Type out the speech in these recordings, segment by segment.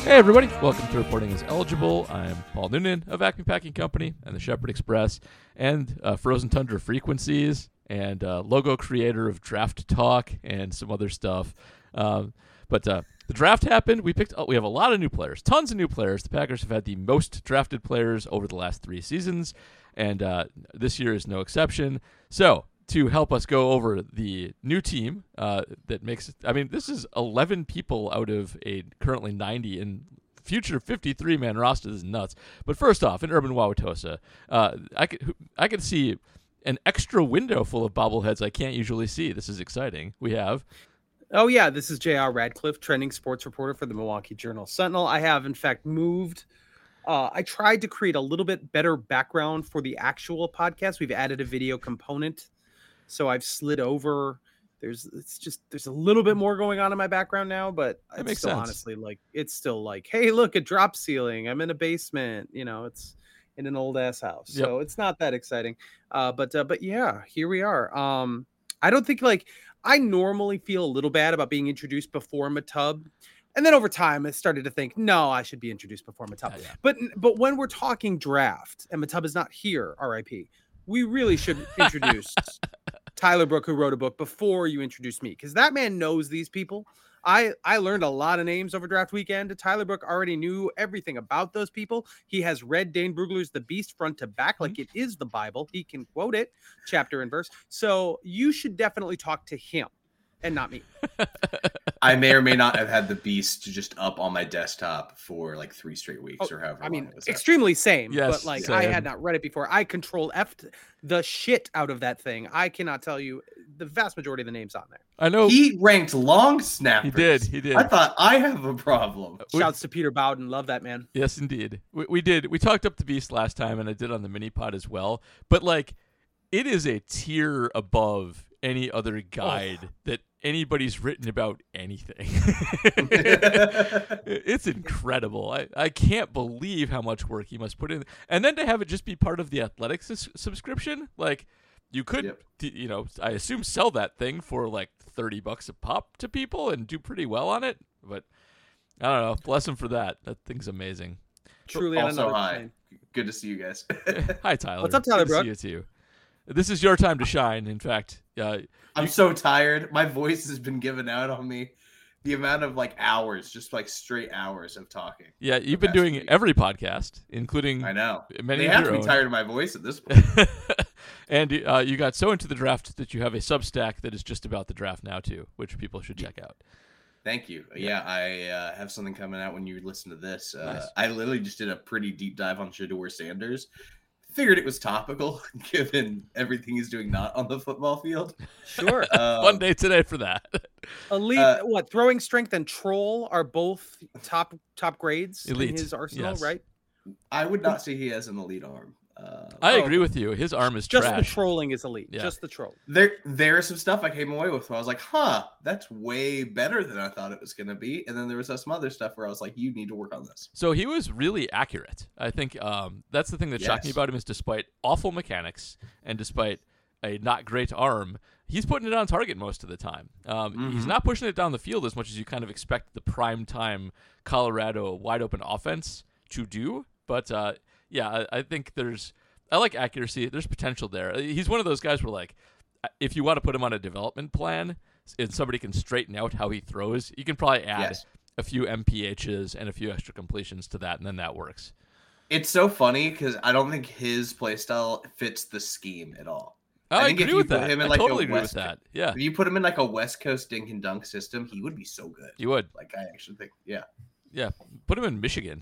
Hey everybody, welcome to Reporting as Eligible. I'm Paul Noonan of Acme Packing Company and the Shepherd Express and Frozen Tundra Frequencies and logo creator of Draft Talk and some other stuff. But the draft happened. We have a lot of new players, tons of new players. The Packers have had the most drafted players over the last 3 seasons, and this year is no exception. So to help us go over the new team this is 11 people out of a currently 90 and future 53-man roster. This is nuts. But first off, in Urban Wauwatosa, I could see an extra window full of bobbleheads I can't usually see. This is exciting. We have... Oh, yeah, this is J.R. Radcliffe, trending sports reporter for the Milwaukee Journal-Sentinel. I have, in fact, moved. I tried to create a little bit better background for the actual podcast. We've added a video component. So I've slid over. There's a little bit more going on in my background now, but it's still honestly like, hey, look, a drop ceiling. I'm in a basement. It's in an old ass house. Yep. So it's not that exciting. But yeah, here we are. I don't think I normally feel a little bad about being introduced before Matub. And then over time, I started to think, no, I should be introduced before Matub. Yeah. But when we're talking draft and Matub is not here, RIP, we really should introduce Tyler Brook, who wrote a book before you introduced me, because that man knows these people. I learned a lot of names over draft weekend. Tyler Brook already knew everything about those people. He has read Dane Brugler's The Beast front to back like it is the Bible. He can quote it chapter and verse. So you should definitely talk to him and not me. I may or may not have had The Beast just up on my desktop for 3 straight weeks or however long it was. Extremely same. Yes, but same. I had not read it before. I control F'd the shit out of that thing. I cannot tell you the vast majority of the names on there. I know he ranked long snappers. He did. I thought I have a problem. Shouts to Peter Bowden. Love that man. Yes, indeed. We did. We talked up The Beast last time, and I did on the mini pod as well. But it is a tier above any other guide that anybody's written about anything. It's incredible. I can't believe how much work he must put in. And then to have it just be part of the Athletics subscription, you could, I assume sell that thing for $30 a pop to people and do pretty well on it. But I don't know. Bless him for that. That thing's amazing. Truly. Also, hi. Good to see you guys. Hi, Tyler. What's up, Tyler? Good to see you too. This is your time to shine. In fact, I'm so tired. My voice has been given out on me. The amount of hours, just straight hours of talking. Yeah, you've been doing every podcast, including I know. Many they of have your to be own. tired of my voice at this point. And you got so into the draft that you have a Substack that is just about the draft now too, which people should check out. Thank you. Yeah, I have something coming out when you listen to this. Nice. I literally just did a pretty deep dive on Shedeur Sanders. Figured it was topical given everything he's doing not on the football field. Sure. One day today for that. Elite, throwing strength and troll are both top grades elite. In his arsenal, yes. Right? I would not say he has an elite arm. I agree with you. His arm is just trash. The trolling is elite. Yeah. Just the troll. There is some stuff I came away with where I was like, that's way better than I thought it was going to be. And then there was some other stuff where I was like, you need to work on this. So he was really accurate. I think that's the thing that shocked me about him is despite awful mechanics and despite a not great arm, he's putting it on target most of the time. He's not pushing it down the field as much as you kind of expect the prime time Colorado wide open offense to do. But I think I like accuracy. There's potential there. He's one of those guys where if you want to put him on a development plan and somebody can straighten out how he throws, you can probably add a few MPHs and a few extra completions to that, and then that works. It's so funny because I don't think his play style fits the scheme at all. I think agree if you with put that. him in I totally agree with that. Yeah. If you put him in a West Coast dink and dunk system, he would be so good. You would. I actually think, yeah. Yeah. Put him in Michigan.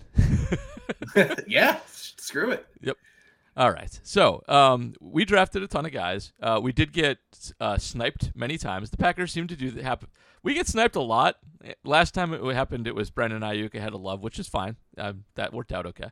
Yeah. Screw it. Yep. All right. So we drafted a ton of guys. We did get sniped many times. The Packers seem to do that. Happen. We get sniped a lot. Last time it happened, it was Brandon Ayuk ahead of Love, which is fine. That worked out okay.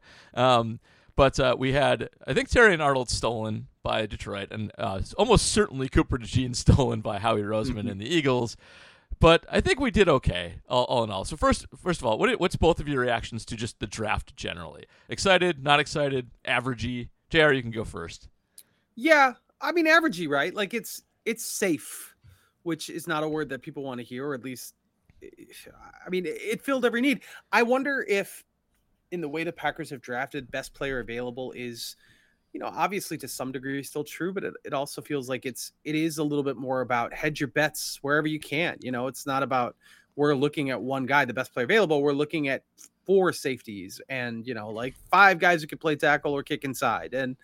But we had, I think, Terrion Arnold stolen by Detroit, and almost certainly Cooper DeJean stolen by Howie Roseman and the Eagles. But I think we did okay, all in all. So first of all, what's both of your reactions to just the draft generally? Excited, not excited, averagey? JR, you can go first. Yeah, I mean averagey, right? It's safe, which is not a word that people want to hear, or at least I mean, it filled every need. I wonder if, in the way the Packers have drafted, best player available is, obviously to some degree still true, but it also feels like it is a little bit more about hedge your bets wherever you can. It's not about we're looking at one guy, the best player available. We're looking at 4 safeties and, like 5 guys who can play tackle or kick inside. And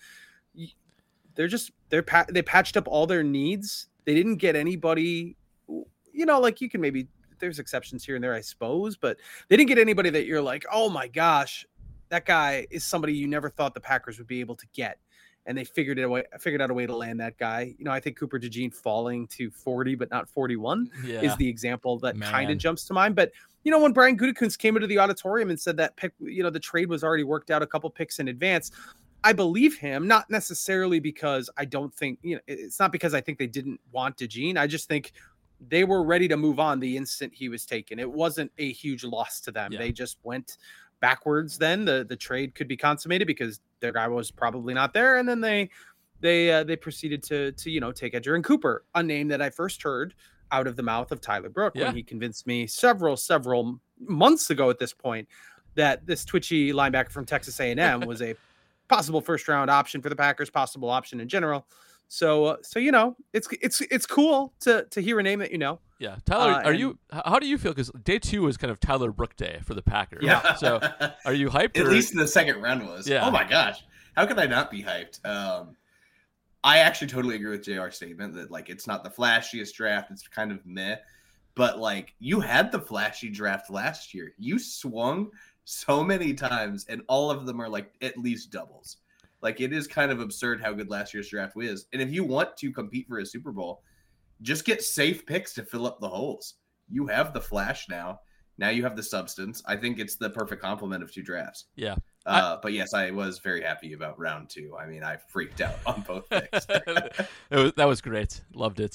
they patched up all their needs. They didn't get anybody, like you can maybe, there's exceptions here and there, I suppose, but they didn't get anybody that you're like, oh my gosh, that guy is somebody you never thought the Packers would be able to get. And they figured out a way to land that guy. I think Cooper DeJean falling to 40, but not 41 is the example that kind of jumps to mind. But, when Brian Gutekunst came into the auditorium and said that pick, the trade was already worked out a couple picks in advance, I believe him, not necessarily because I don't think, it's not because I think they didn't want DeJean. I just think they were ready to move on the instant he was taken. It wasn't a huge loss to them. Yeah. They just went backwards. Then the trade could be consummated because their guy was probably not there. And then they proceeded to take Edgerrin Cooper, a name that I first heard out of the mouth of Tyler Brook when he convinced me several months ago at this point that this twitchy linebacker from Texas A&M was a possible first round option for the Packers, possible option in general. So it's cool to hear a name that Yeah, Tyler, how do you feel? Because day 2 was kind of Tyler Brook day for the Packers. Yeah. So are you hyped? At least in the second round was. Yeah. Oh my gosh, how could I not be hyped? I actually totally agree with JR's statement that like it's not the flashiest draft. It's kind of meh, but like you had the flashy draft last year. You swung so many times, and all of them are like at least doubles. Like, it is kind of absurd how good last year's draft was. And if you want to compete for a Super Bowl, just get safe picks to fill up the holes. You have the flash now. Now you have the substance. I think it's the perfect complement of 2 drafts. Yeah. But yes, I was very happy about round 2. I mean, I freaked out on both picks. That was great. Loved it.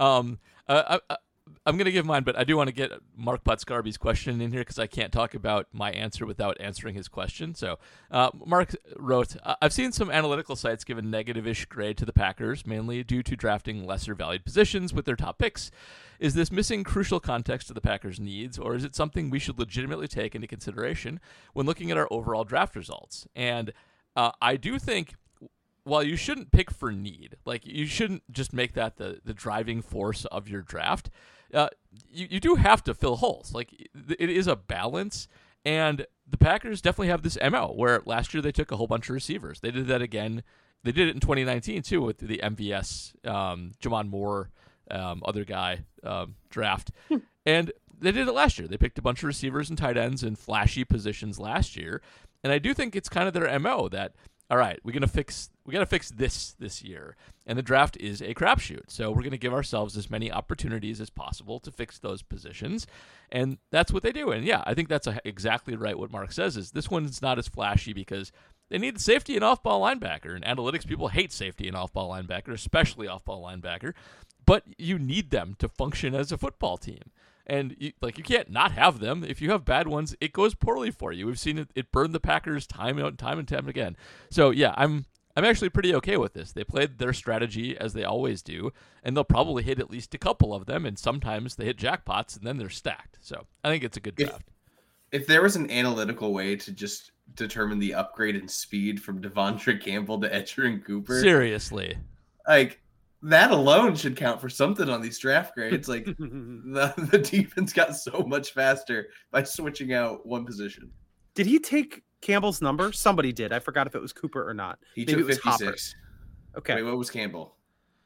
I'm going to give mine, but I do want to get Mark Butscarby's question in here because I can't talk about my answer without answering his question. So Mark wrote, I've seen some analytical sites give a negative-ish grade to the Packers, mainly due to drafting lesser valued positions with their top picks. Is this missing crucial context to the Packers' needs, or is it something we should legitimately take into consideration when looking at our overall draft results? And I do think, while you shouldn't pick for need, like you shouldn't just make that the driving force of your draft, you do have to fill holes. Like, it is a balance, and the Packers definitely have this MO where last year they took a whole bunch of receivers. They did that again. They did it in 2019 too with the MVS, Jamon Moore, other guy draft. And they did it last year. They picked a bunch of receivers and tight ends in flashy positions last year. And I do think it's kind of their MO that, all right, we got to fix this year. And the draft is a crapshoot. So we're going to give ourselves as many opportunities as possible to fix those positions. And that's what they do. And yeah, I think that's exactly right what Mark says is this one's not as flashy because they need safety and off-ball linebacker. And analytics people hate safety and off-ball linebacker, especially off-ball linebacker. But you need them to function as a football team. And you can't not have them. If you have bad ones, it goes poorly for you. We've seen it burned the Packers time and time again. So yeah, I'm actually pretty okay with this. They played their strategy as they always do, and they'll probably hit at least a couple of them, and sometimes they hit jackpots, and then they're stacked. So I think it's a good draft. If there was an analytical way to just determine the upgrade in speed from Devondre Campbell to Edgerrin Cooper, seriously, like that alone should count for something on these draft grades. Like the defense got so much faster by switching out one position. Did he take Campbell's number? Somebody did. I forgot if it was Cooper or not. He took 56. Okay. Wait, what was Campbell?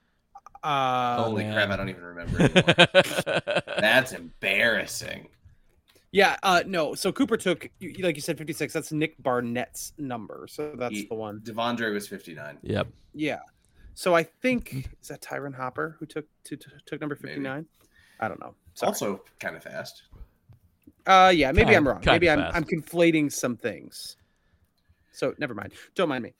Holy crap, I don't even remember anymore. That's embarrassing. Yeah, no. So Cooper took, like you said, 56. That's Nick Barnett's number. So that's the one. Devondre was 59. Yep. Yeah. So I think, is that Tyron Hopper who took number 59? Maybe. I don't know. Sorry. Also kind of fast. Yeah, maybe I'm wrong. Maybe I'm conflating some things. So never mind. Don't mind me.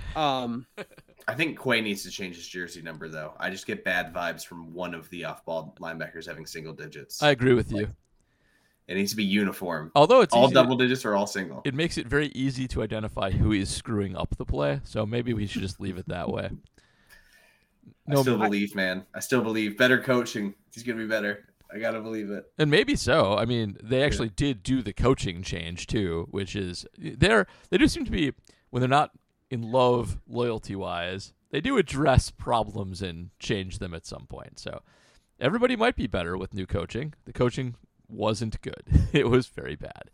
I think Quay needs to change his jersey number, though. I just get bad vibes from one of the off-ball linebackers having single digits. I agree with you. It needs to be uniform. Although it's all double digits or all single. It makes it very easy to identify who is screwing up the play. So maybe we should just leave it that way. I still believe, man. I still believe. Better coaching. He's going to be better. I gotta believe it. And maybe so. I mean, they actually did do the coaching change too, which is they do seem to be, when they're not in love loyalty wise, they do address problems and change them at some point. So everybody might be better with new coaching. The coaching wasn't good. It was very bad.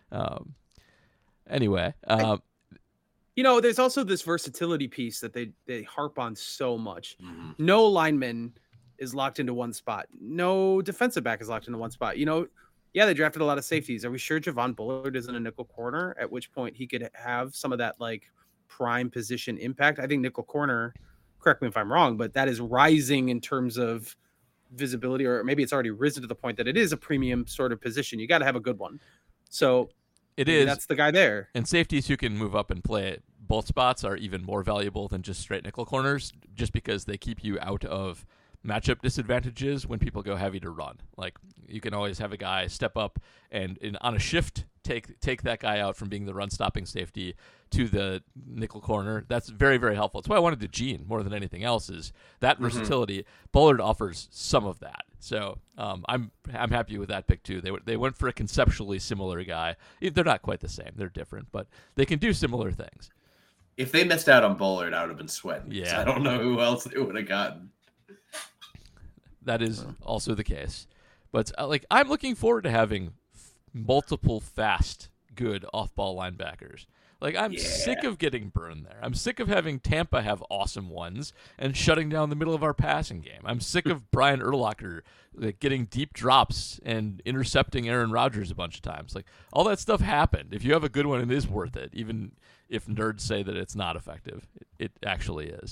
Anyway, there's also this versatility piece that they harp on so much. Mm-hmm. No lineman is locked into one spot. No defensive back is locked into one spot. They drafted a lot of safeties. Are we sure Javon Bullard isn't a nickel corner? At which point he could have some of that like prime position impact. I think nickel corner, correct me if I'm wrong, but that is rising in terms of visibility, or maybe it's already risen to the point that it is a premium sort of position. You got to have a good one. So it is. That's the guy there. And safeties who can move up and play both spots are even more valuable than just straight nickel corners, just because they keep you out of matchup disadvantages when people go heavy to run. Like, you can always have a guy step up and on a shift take that guy out from being the run stopping safety to the nickel corner. That's very, very helpful. That's why I wanted to Gene more than anything else, is that versatility. Bullard offers some of that. So I'm happy with that pick too. They went for a conceptually similar guy. They're not quite the same. They're different, but they can do similar things. If they missed out on Bullard, I would have been sweating. Yeah. I don't know who else they would have gotten. That is also the case. But I'm looking forward to having multiple fast, good off-ball linebackers. I'm sick of getting burned there. I'm sick of having Tampa have awesome ones and shutting down the middle of our passing game. I'm sick of Brian Urlacher getting deep drops and intercepting Aaron Rodgers a bunch of times. All that stuff happened. If you have a good one, it is worth it, even if nerds say that it's not effective. It actually is.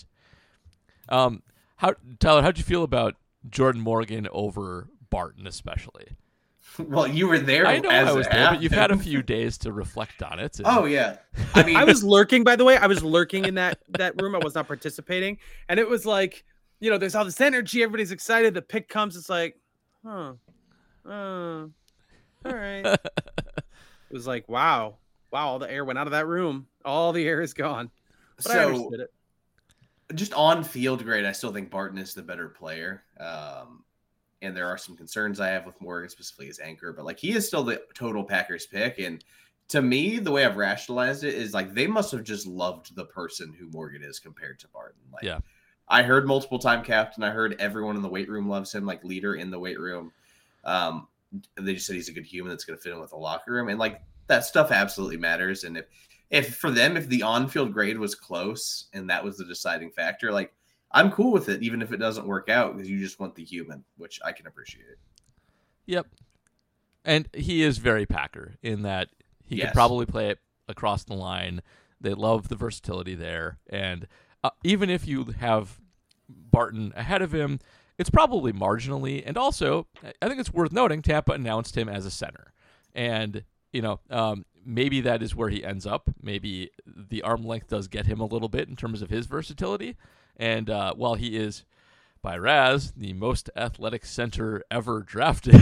Tyler, how'd you feel about Jordan Morgan over Barton especially? Well, you were there. I know I was there, but you've had a few days to reflect on it. Oh yeah, I mean, I was lurking. By the way, I was lurking in that room. I was not participating, and it was like, there's all this energy. Everybody's excited. The pick comes. It's like, all right. It was like, wow, all the air went out of that room. All the air is gone. But I understood it. Just on field grade, I still think Barton is the better player. And there are some concerns I have with Morgan, specifically his anchor, but he is still the total Packers pick. And to me, the way I've rationalized it is they must have just loved the person who Morgan is compared to Barton. I heard multiple time captain. I heard everyone in the weight room loves him, leader in the weight room. They just said he's a good human that's going to fit in with the locker room. And that stuff absolutely matters. And if the on-field grade was close and that was the deciding factor, I'm cool with it, even if it doesn't work out, because you just want the human, which I can appreciate. Yep. And he is very Packer in that he can probably play it across the line. They love the versatility there. And even if you have Barton ahead of him, it's probably marginally. And also, I think it's worth noting, Tampa announced him as a center. And, maybe that is where he ends up. Maybe the arm length does get him a little bit in terms of his versatility. And while he is, by Raz, the most athletic center ever drafted,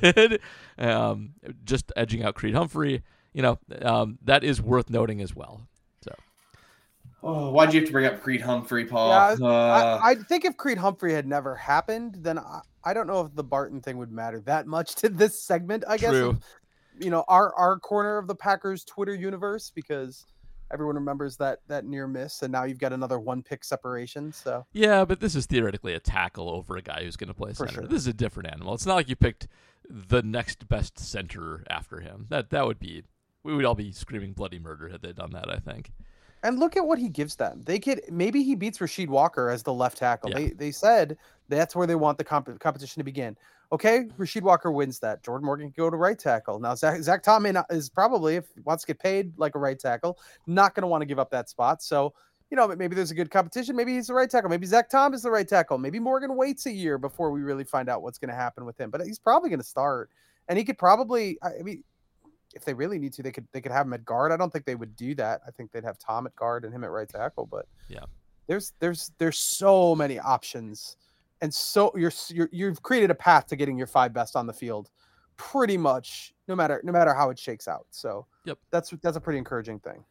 just edging out Creed Humphrey, that is worth noting as well. So, why'd you have to bring up Creed Humphrey, Paul? Yeah, I think if Creed Humphrey had never happened, then I don't know if the Barton thing would matter that much to this segment, I guess. True. Our corner of the Packers Twitter universe, because everyone remembers that near miss, and now you've got another one pick separation. So yeah, but this is theoretically a tackle over a guy who's going to play center. Sure. This is a different animal. It's not like you picked the next best center after him. That would be, we would all be screaming bloody murder had they done that, I think. And look at what he gives them. Maybe he beats Rasheed Walker as the left tackle. Yeah. They said that's where they want the competition to begin. Okay, Rasheed Walker wins that. Jordan Morgan can go to right tackle. Now, Zach Tom is probably, if he wants to get paid like a right tackle, not going to want to give up that spot. So, maybe there's a good competition. Maybe he's the right tackle. Maybe Zach Tom is the right tackle. Maybe Morgan waits a year before we really find out what's going to happen with him. But he's probably going to start. And he could probably, if they really need to, they could have him at guard. I don't think they would do that. I think they'd have Tom at guard and him at right tackle. But yeah, there's so many options. And so you've created a path to getting your 5 best on the field, pretty much no matter how it shakes out. So yep, that's a pretty encouraging thing.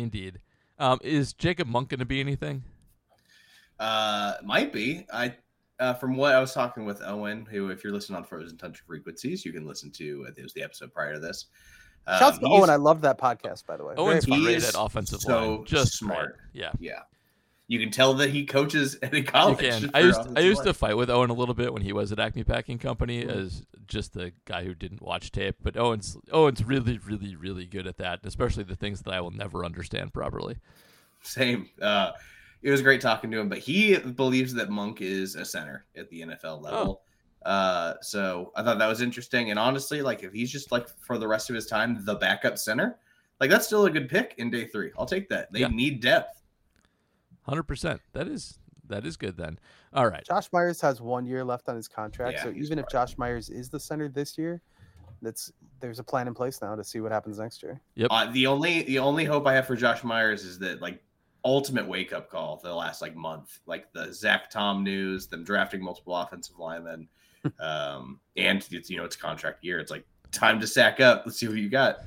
Indeed. Is Jacob Monk going to be anything? Might be. from what I was talking with Owen, who, if you're listening on Frozen Tundra Frequencies, you can listen to, I think it was the episode prior to this. Shouts to Owen. I love that podcast, by the way. Owen's great at offensive line. Just smart. Great. Yeah. You can tell that he coaches at a college. You can. I used to fight with Owen a little bit when he was at Acme Packing Company as just the guy who didn't watch tape. But Owen's really, really, really good at that, especially the things that I will never understand properly. Same. It was great talking to him, but he believes that Monk is a center at the NFL level. So I thought that was interesting. And honestly, like if he's just like for the rest of his time, the backup center, like that's still a good pick in day 3. I'll take that. They need depth. 100%. That is good then. All right. Josh Myers has 1 year left on his contract. So even if Josh Myers is the center this year, there's a plan in place now to see what happens next year. Yep. The only hope I have for Josh Myers is that like ultimate wake up call the last like month, like the Zach Tom news, them drafting multiple offensive linemen, and it's contract year. It's like time to sack up. Let's see who you got.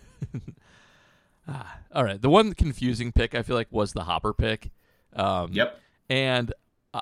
All right. The one confusing pick I feel like was the Hopper pick. Yep. And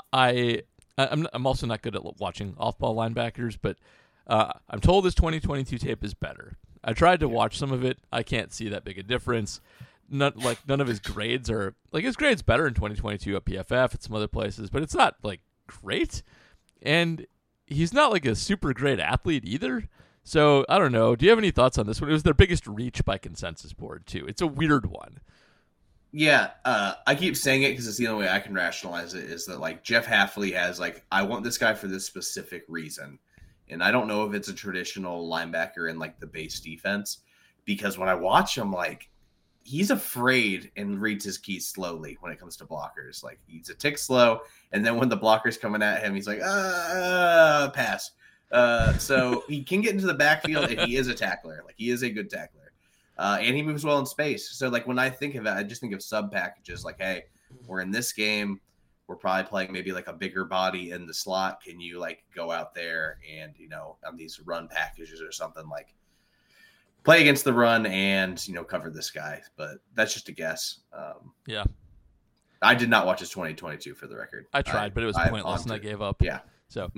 I'm also not good at watching off-ball linebackers, but I'm told his 2022 tape is better. I tried to watch some of it. I can't see that big a difference. None of his grades are like his grades better in 2022 at PFF and some other places, but it's not like great. And he's not like a super great athlete either. So I don't know. Do you have any thoughts on this one? It was their biggest reach by consensus board too. It's a weird one. Yeah, I keep saying it because it's the only way I can rationalize it is that like Jeff Hafley has like, I want this guy for this specific reason. And I don't know if it's a traditional linebacker in like the base defense, because when I watch him, like he's afraid and reads his keys slowly when it comes to blockers. Like he's a tick slow. And then when the blocker's coming at him, he's like, pass. So he can get into the backfield and he is a tackler. Like he is a good tackler. And he moves well in space. So, like, when I think of it, I just think of sub packages. Like, hey, we're in this game. We're probably playing maybe, like, a bigger body in the slot. Can you, like, go out there and, on these run packages or something, like, play against the run and, cover this guy. But that's just a guess. Yeah. I did not watch his 2022 for the record. I tried, but it was pointless, and I gave up. Yeah. So,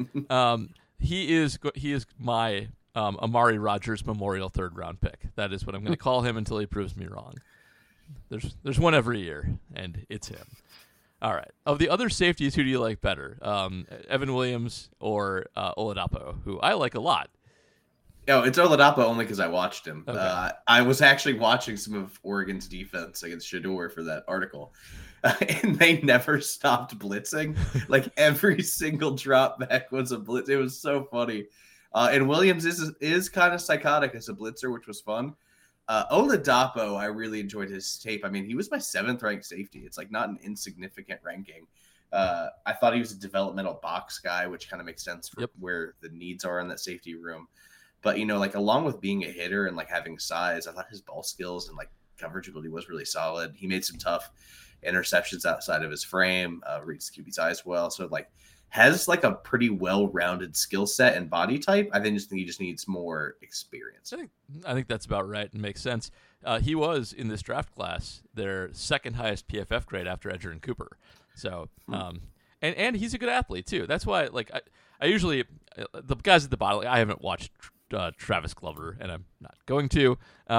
he is my Amari Rogers Memorial 3rd round pick. That is what I'm going to call him until he proves me wrong. There's one every year, and it's him. All right. Of the other safeties, who do you like better? Evan Williams or Oladapo, who I like a lot? No, it's Oladapo only because I watched him. Okay. I was actually watching some of Oregon's defense against Shedeur for that article. And they never stopped blitzing. Like every single drop back was a blitz. It was so funny. And Williams is kind of psychotic as a blitzer, which was fun. Oladapo, I really enjoyed his tape. I mean, he was my 7th ranked safety. It's like not an insignificant ranking. I thought he was a developmental box guy, which kind of makes sense for where the needs are in that safety room. But, like along with being a hitter and like having size, I thought his ball skills and like coverage ability was really solid. He made some tough interceptions outside of his frame, reads QB's eyes well. So like has like a pretty well-rounded skill set and body type. I think he just needs more experience. I think that's about right and makes sense. He was in this draft class their 2nd highest PFF grade after Edgerrin Cooper. So, and he's a good athlete too. That's why like I usually the guys at the bottom. Like, I haven't watched Travis Glover, and I'm not going to.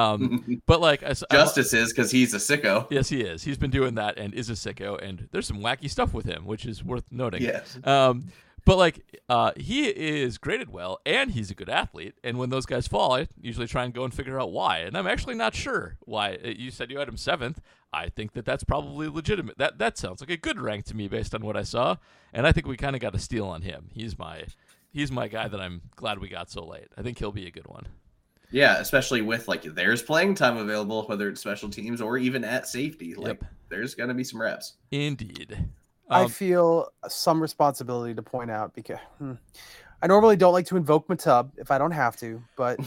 But like Justice is because he's a sicko. Yes, he is. He's been doing that and is a sicko, and there's some wacky stuff with him, which is worth noting. Yes. But like he is graded well, and he's a good athlete. And when those guys fall, I usually try and go and figure out why. And I'm actually not sure why. You said you had him 7th. I think that's probably legitimate. That sounds like a good rank to me based on what I saw. And I think we kind of got a steal on him. He's my guy that I'm glad we got so late. I think he'll be a good one. Yeah, especially with like there's playing time available, whether it's special teams or even at safety. Like there's going to be some reps. Indeed. I feel some responsibility to point out because I normally don't like to invoke Matub if I don't have to, but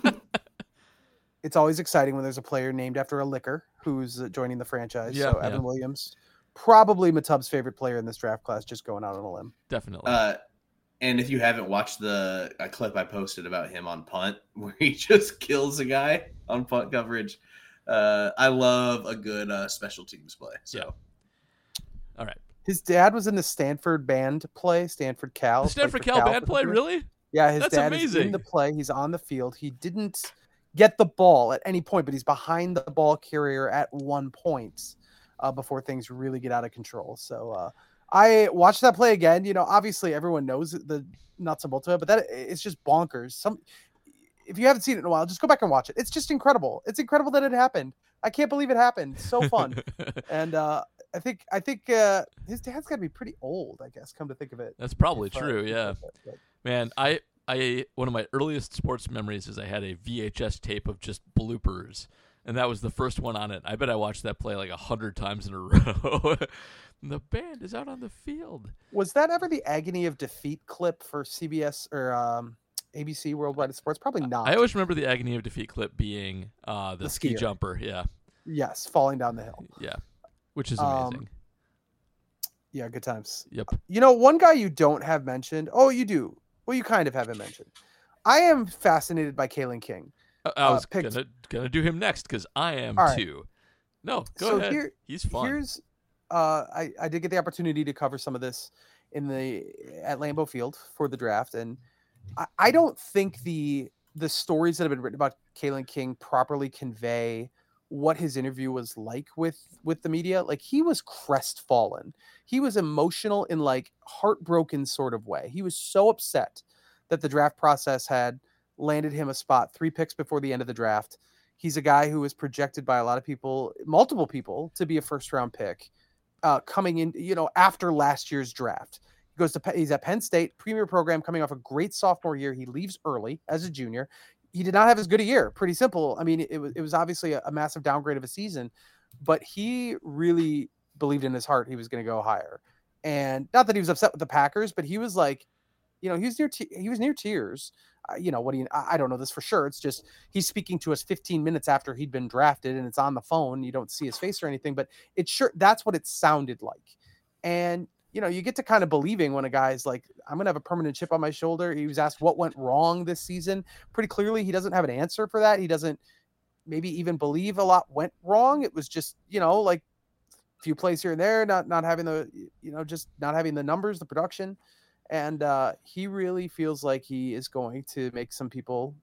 it's always exciting when there's a player named after a liquor who's joining the franchise. So Evan Williams, probably Matub's favorite player in this draft class, just going out on a limb. Definitely. And if you haven't watched a clip I posted about him on punt, where he just kills a guy on punt coverage, I love a good special teams play. So, All right. His dad was in the Stanford band play, Stanford Cal. The Stanford Cal band play, really? Yeah, his That's dad amazing. is in the play. He's on the field. He didn't get the ball at any point, but he's behind the ball carrier at one point before things really get out of control. So I watched that play again. Obviously everyone knows the nuts and bolts of it, but it's just bonkers. If you haven't seen it in a while, just go back and watch it. It's just incredible. It's incredible that it happened. I can't believe it happened. So fun. And I think his dad's got to be pretty old, I guess, come to think of it. That's probably true, yeah. Man, I one of my earliest sports memories is I had a VHS tape of just bloopers, and that was the first one on it. I bet I watched that play like 100 times in a row. The band is out on the field. Was that ever the agony of defeat clip for CBS or ABC Worldwide Sports? Probably not. I always remember the agony of defeat clip being the ski jumper. Yeah. Yes, falling down the hill. Yeah, which is amazing. Yeah, good times. Yep. One guy you don't have mentioned. Oh, you do. Well, you kind of haven't mentioned. I am fascinated by Kalen King. I was gonna do him next because I am too. No, go ahead. He's fun. I did get the opportunity to cover some of this at Lambeau Field for the draft, and I don't think the stories that have been written about Kalen King properly convey what his interview was like with the media. Like, he was crestfallen. He was emotional in like heartbroken sort of way. He was so upset that the draft process had landed him a spot 3 picks before the end of the draft. He's a guy who was projected by a lot of people, multiple people, to be a first round pick coming in, after last year's draft. He's at Penn State, premier program, coming off a great sophomore year. He leaves early as a junior. He did not have as good a year. Pretty simple. I mean, it was obviously a massive downgrade of a season, but he really believed in his heart he was going to go higher. And not that he was upset with the Packers, but he was like, he was near tears. I don't know this for sure. It's just he's speaking to us 15 minutes after he'd been drafted, and it's on the phone. You don't see his face or anything, but that's what it sounded like. And you get to kind of believing when a guy's like, I'm going to have a permanent chip on my shoulder. He was asked what went wrong this season. Pretty clearly, he doesn't have an answer for that. He doesn't maybe even believe a lot went wrong. It was just, like a few plays here and there, not having the, just not having the numbers, the production. And he really feels like he is going to make some people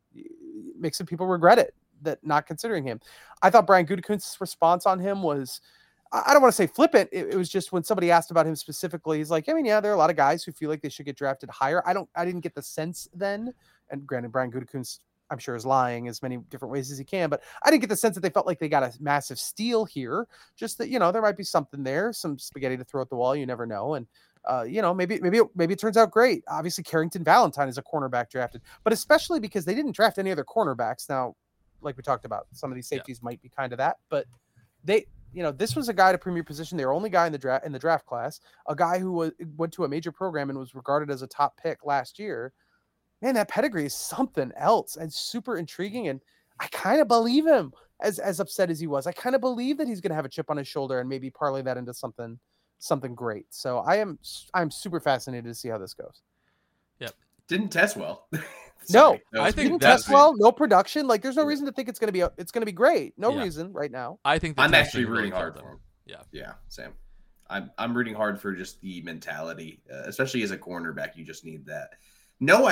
regret it, that not considering him. I thought Brian Gutekunst's response on him was, I don't want to say flippant. It was just when somebody asked about him specifically, he's like, there are a lot of guys who feel like they should get drafted higher. I didn't get the sense then. And granted, Brian Gutekunst, I'm sure, is lying as many different ways as he can, but I didn't get the sense that they felt like they got a massive steal here. Just that, there might be something there, some spaghetti to throw at the wall. You never know. And, maybe it turns out great. Obviously, Carrington Valentine is a cornerback drafted, but especially because they didn't draft any other cornerbacks. Now, like we talked about, some of these safeties might be kind of that, but this was a guy at a premier position. They were only guy in the draft class, a guy who went to a major program and was regarded as a top pick last year. Man, that pedigree is something else and super intriguing. And I kind of believe him, as upset as he was. I kind of believe that he's going to have a chip on his shoulder and maybe parlay that into something great. So I'm super fascinated to see how this goes. Yep. Didn't test well. No, I think didn't test well. No production. Like, there's no reason to think it's going to be great. No reason right now. I think I'm actually rooting hard for him. Yeah, Sam. I'm rooting hard for just the mentality, especially as a cornerback. You just need that. No,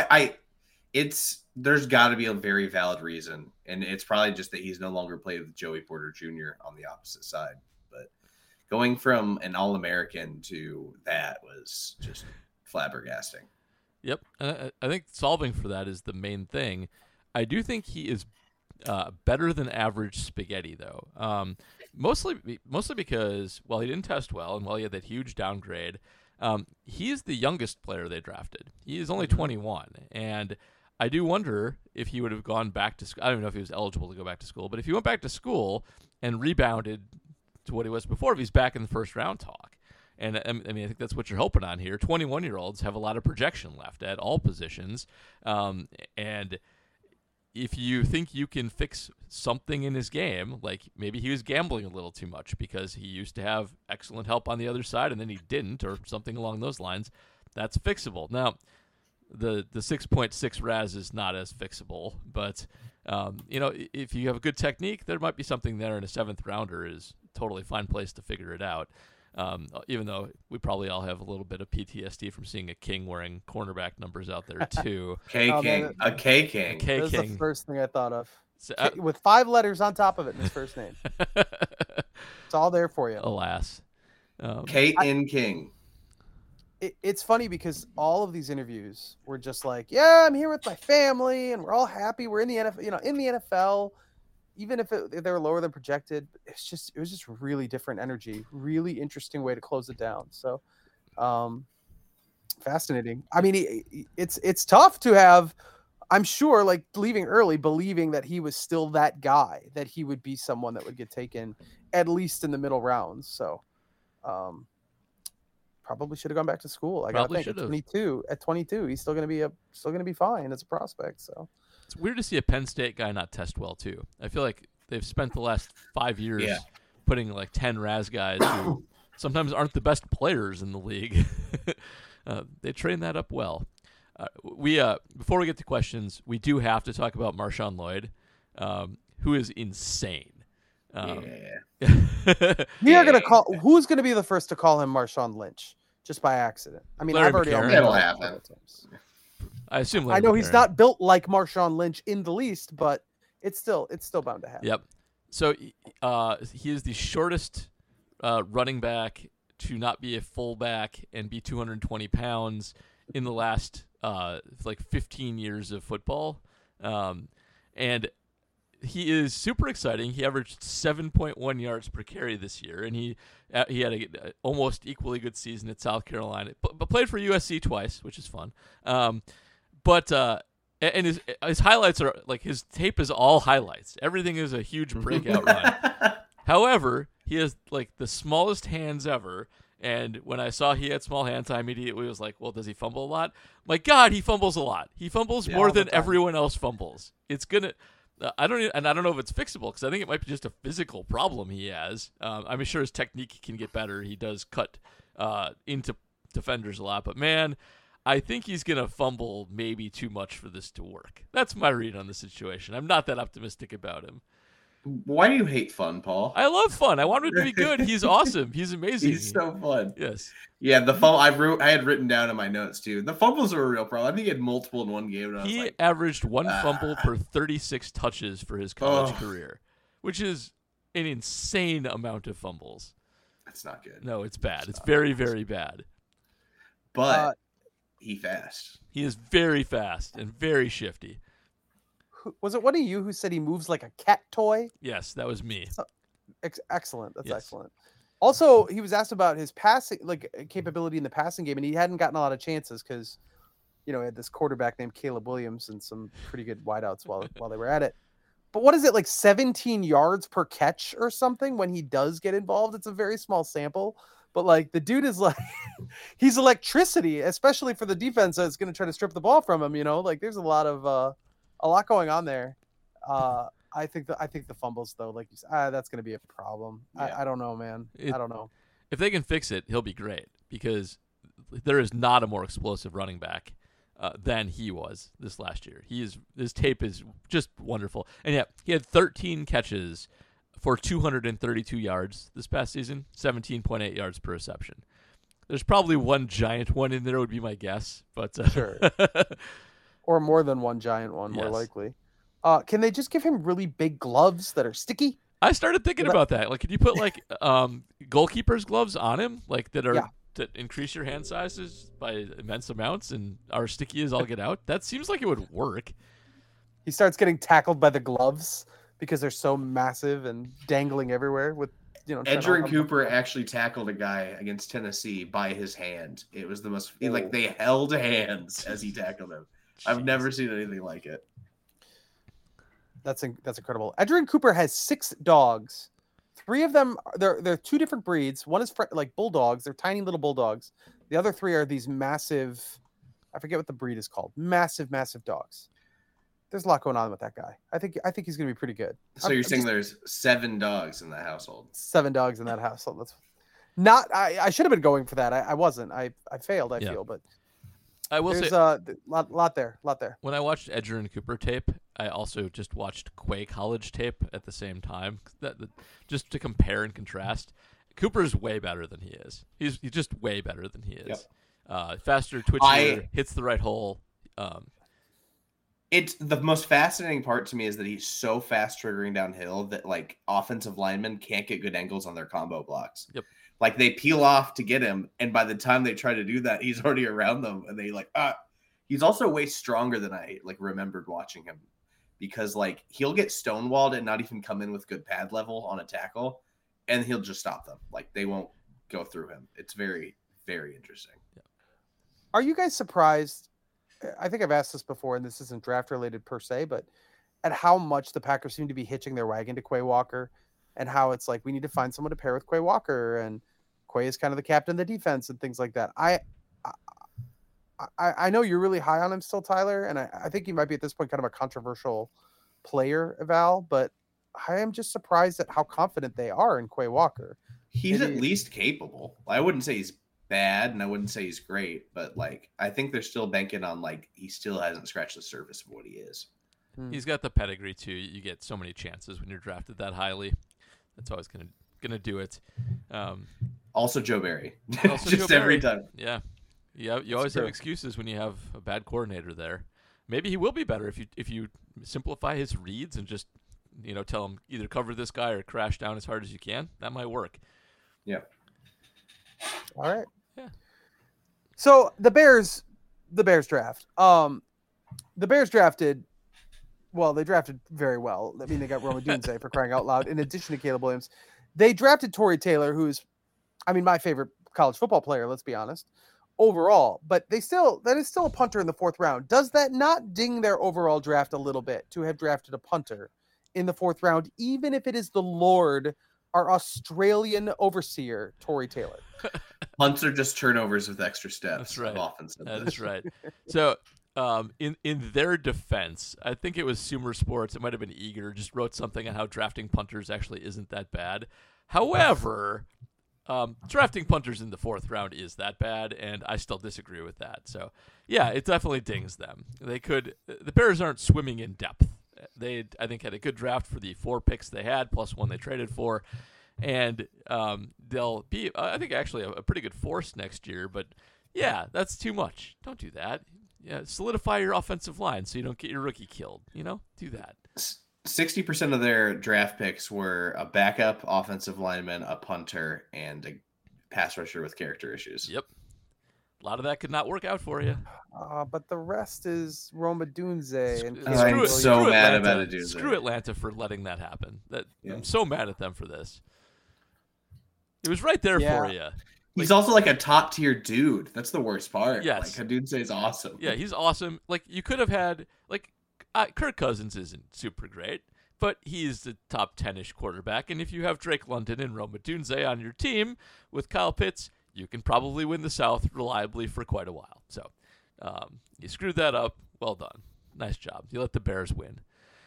there's got to be a very valid reason, and it's probably just that he's no longer played with Joey Porter Jr. on the opposite side. But going from an All-American to that was just flabbergasting. Yep. I think solving for that is the main thing. I do think he is better than average spaghetti, though. Mostly because, while he didn't test well and while he had that huge downgrade, he is the youngest player they drafted. He is only 21. And I do wonder if he would have gone back to school. I don't even know if he was eligible to go back to school, but if he went back to school and rebounded to what he was before, if he's back in the first round talk. And I think that's what you're hoping on here. 21-year-olds have a lot of projection left at all positions. And if you think you can fix something in his game, like maybe he was gambling a little too much because he used to have excellent help on the other side and then he didn't, or something along those lines, that's fixable. Now, the 6.6 RAS is not as fixable, but if you have a good technique, there might be something there, and a 7th rounder is a totally fine place to figure it out. Even though we probably all have a little bit of PTSD from seeing a king wearing cornerback numbers out there too. K-King. A K-King. That's the first thing I thought of. So, with 5 letters on top of it in his first name. It's all there for you. Alas. King. It's funny because all of these interviews were just like, yeah, I'm here with my family and we're all happy. We're in the NFL, in the NFL, even if they were lower than projected. It was just really different energy, really interesting way to close it down. So, fascinating. I mean, it's tough to have, I'm sure, like leaving early, believing that he was still that guy, that he would be someone that would get taken at least in the middle rounds. So, probably should have gone back to school. I gotta think. At 22, he's still gonna be fine as a prospect. So it's weird to see a Penn State guy not test well too. I feel like they've spent the last 5 years putting like 10 Raz guys who sometimes aren't the best players in the league. They train that up well. Before we get to questions, we do have to talk about Marshawn Lloyd, who is insane. Who's going to be the first to call him Marshawn Lynch just by accident? I mean, Larry I've already McCarron. It'll happen. I assume. I know he's not built like Marshawn Lynch in the least, but it's still bound to happen. Yep. So he is the shortest running back to not be a fullback and be 220 pounds in the last 15 years of football, and he is super exciting. He averaged 7.1 yards per carry this year, and he had a almost equally good season at South Carolina, but played for USC twice, which is fun. And his highlights are like his tape is all highlights. Everything is a huge breakout run. However, he has like the smallest hands ever. And when I saw he had small hands, I immediately was like, well, does he fumble a lot? My God, he fumbles a lot. He fumbles more than everyone else fumbles. It's going to... I don't know if it's fixable because I think it might be just a physical problem he has. I'm sure his technique can get better. He does cut into defenders a lot. But, man, I think he's going to fumble maybe too much for this to work. That's my read on the situation. I'm not that optimistic about him. Why do you hate fun, Paul? I love fun. I want him to be good. He's awesome. He's amazing. He's so fun. Yes. Yeah, the fumble I had written down in my notes too. The fumbles are a real problem. I think he had multiple in one game. And he averaged one fumble per 36 touches for his college career, which is an insane amount of fumbles. That's not good. No, it's bad. It's very, very bad. But he's fast. He is very fast and very shifty. Was it one of you who said he moves like a cat toy? Yes, that was me. Excellent. That's excellent. Also, he was asked about his passing, like capability in the passing game, and he hadn't gotten a lot of chances because, he had this quarterback named Caleb Williams and some pretty good wideouts while they were at it. But what is it, like 17 yards per catch or something when he does get involved? It's a very small sample, but like the dude is like, he's electricity, especially for the defense that's going to try to strip the ball from him. Like there's a lot going on there. I think the fumbles though, like you said, that's going to be a problem. Yeah. I don't know, man. I don't know. If they can fix it, he'll be great because there is not a more explosive running back than he was this last year. His tape is just wonderful. And yeah, he had 13 catches for 232 yards this past season, 17.8 yards per reception. There's probably one giant one in there would be my guess, but sure. Or more than one giant one, more likely. Can they just give him really big gloves that are sticky? I started thinking about that. Like, could you put like goalkeeper's gloves on him, like that are to increase your hand sizes by immense amounts and are sticky as all get out? That seems like it would work. He starts getting tackled by the gloves because they're so massive and dangling everywhere. With Edgerrin Cooper actually tackled a guy against Tennessee by his hand. It was the most like they held hands as he tackled him. Jeez. I've never seen anything like it. That's incredible. Edgerrin Cooper has 6 dogs. 3 of them, they're 2 different breeds. One is like bulldogs. They're tiny little bulldogs. The other 3 are these massive, I forget what the breed is called. Massive, massive dogs. There's a lot going on with that guy. I think he's going to be pretty good. So you're saying there's 7 dogs in the household? 7 dogs in that household. That's not. I should have been going for that. I wasn't. I failed. I feel, but I will say a lot there. When I watched Edgerrin Cooper tape, I also just watched Quay College tape at the same time, just to compare and contrast. Cooper's way better than he is. He's just way better than he is. Yep. Faster, twitchier, hits the right hole. It's the most fascinating part to me is that he's so fast triggering downhill that like offensive linemen can't get good angles on their combo blocks. Yep. Like they peel off to get him, and by the time they try to do that, he's already around them, and they like He's also way stronger than I like remembered watching him, because like he'll get stonewalled and not even come in with good pad level on a tackle, and he'll just stop them. Like they won't go through him. It's very, very interesting. Yeah. Are you guys surprised? I think I've asked this before, and this isn't draft related per se, but at how much the Packers seem to be hitching their wagon to Quay Walker, and how it's like we need to find someone to pair with Quay Walker, and Quay is kind of the captain of the defense and things like that. I know you're really high on him still, Tyler, and I think he might be at this point kind of a controversial player, Val, but I am just surprised at how confident they are in Quay Walker. He's at least capable. I wouldn't say he's bad, and I wouldn't say he's great, but like I think they're still banking on like he still hasn't scratched the surface of what he is. He's got the pedigree too. You get so many chances when you're drafted that highly. That's always gonna do it. Also Joe Barry. Also just Joe every Barry. time. Yeah. You always have excuses when you have a bad coordinator there. Maybe he will be better if you simplify his reads and just tell him either cover this guy or crash down as hard as you can. That might work. Yeah. All right. Yeah. So the Bears draft. The Bears drafted. Well, they drafted very well. I mean, they got Rome Odunze for crying out loud. In addition to Caleb Williams, they drafted Torrey Taylor, who's, my favorite college football player. Let's be honest, overall. But that is still a punter in the 4th round. Does that not ding their overall draft a little bit to have drafted a punter in the 4th round, even if it is the Lord, our Australian overseer, Torrey Taylor? Punts are just turnovers with extra steps. That's right. I've often said That's right. So. In their defense, I think it was Sumer Sports, it might have been Eager, just wrote something on how drafting punters actually isn't that bad. However, drafting punters in the 4th round is that bad, and I still disagree with that. So, yeah, it definitely dings them. The Bears aren't swimming in depth. They, I think, had a good draft for the 4 picks they had, plus one they traded for, and they'll be, I think, actually a pretty good force next year, but yeah, that's too much. Don't do that. Yeah, solidify your offensive line so you don't get your rookie killed. Do that. 60% of their draft picks were a backup offensive lineman, a punter, and a pass rusher with character issues. Yep. A lot of that could not work out for you. But the rest is Rome Odunze. And I'm so mad about Odunze. Screw Atlanta for letting that happen. I'm so mad at them for this. It was right there for you. He's also like a top tier dude. That's the worst part. Yes. Like Odunze is awesome. Yeah, he's awesome. Like you could have had Kirk Cousins isn't super great, but he's the top 10-ish quarterback. And if you have Drake London and Rome Odunze on your team with Kyle Pitts, you can probably win the South reliably for quite a while. So you screwed that up. Well done. Nice job. You let the Bears win.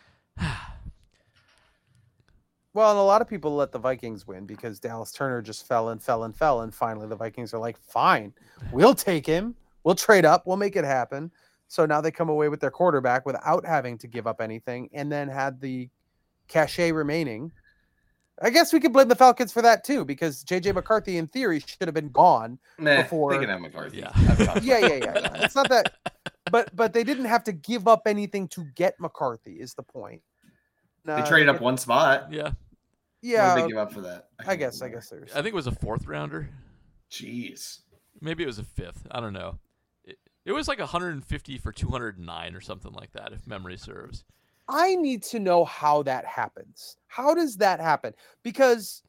Well, and a lot of people let the Vikings win because Dallas Turner just fell, and finally the Vikings are like, fine, we'll take him. We'll trade up. We'll make it happen. So now they come away with their quarterback without having to give up anything, and then had the cachet remaining. I guess we could blame the Falcons for that too, because J.J. McCarthy, in theory, should have been gone before. They can have McCarthy. Yeah. It's not that, but they didn't have to give up anything to get McCarthy. Is the point? They traded up one spot. Yeah. Yeah. What did they give up for that? I guess there's. I think it was a 4th rounder. Jeez. Maybe it was a 5th. I don't know. It was like 150 for 209 or something like that, if memory serves. I need to know how that happens. How does that happen? Because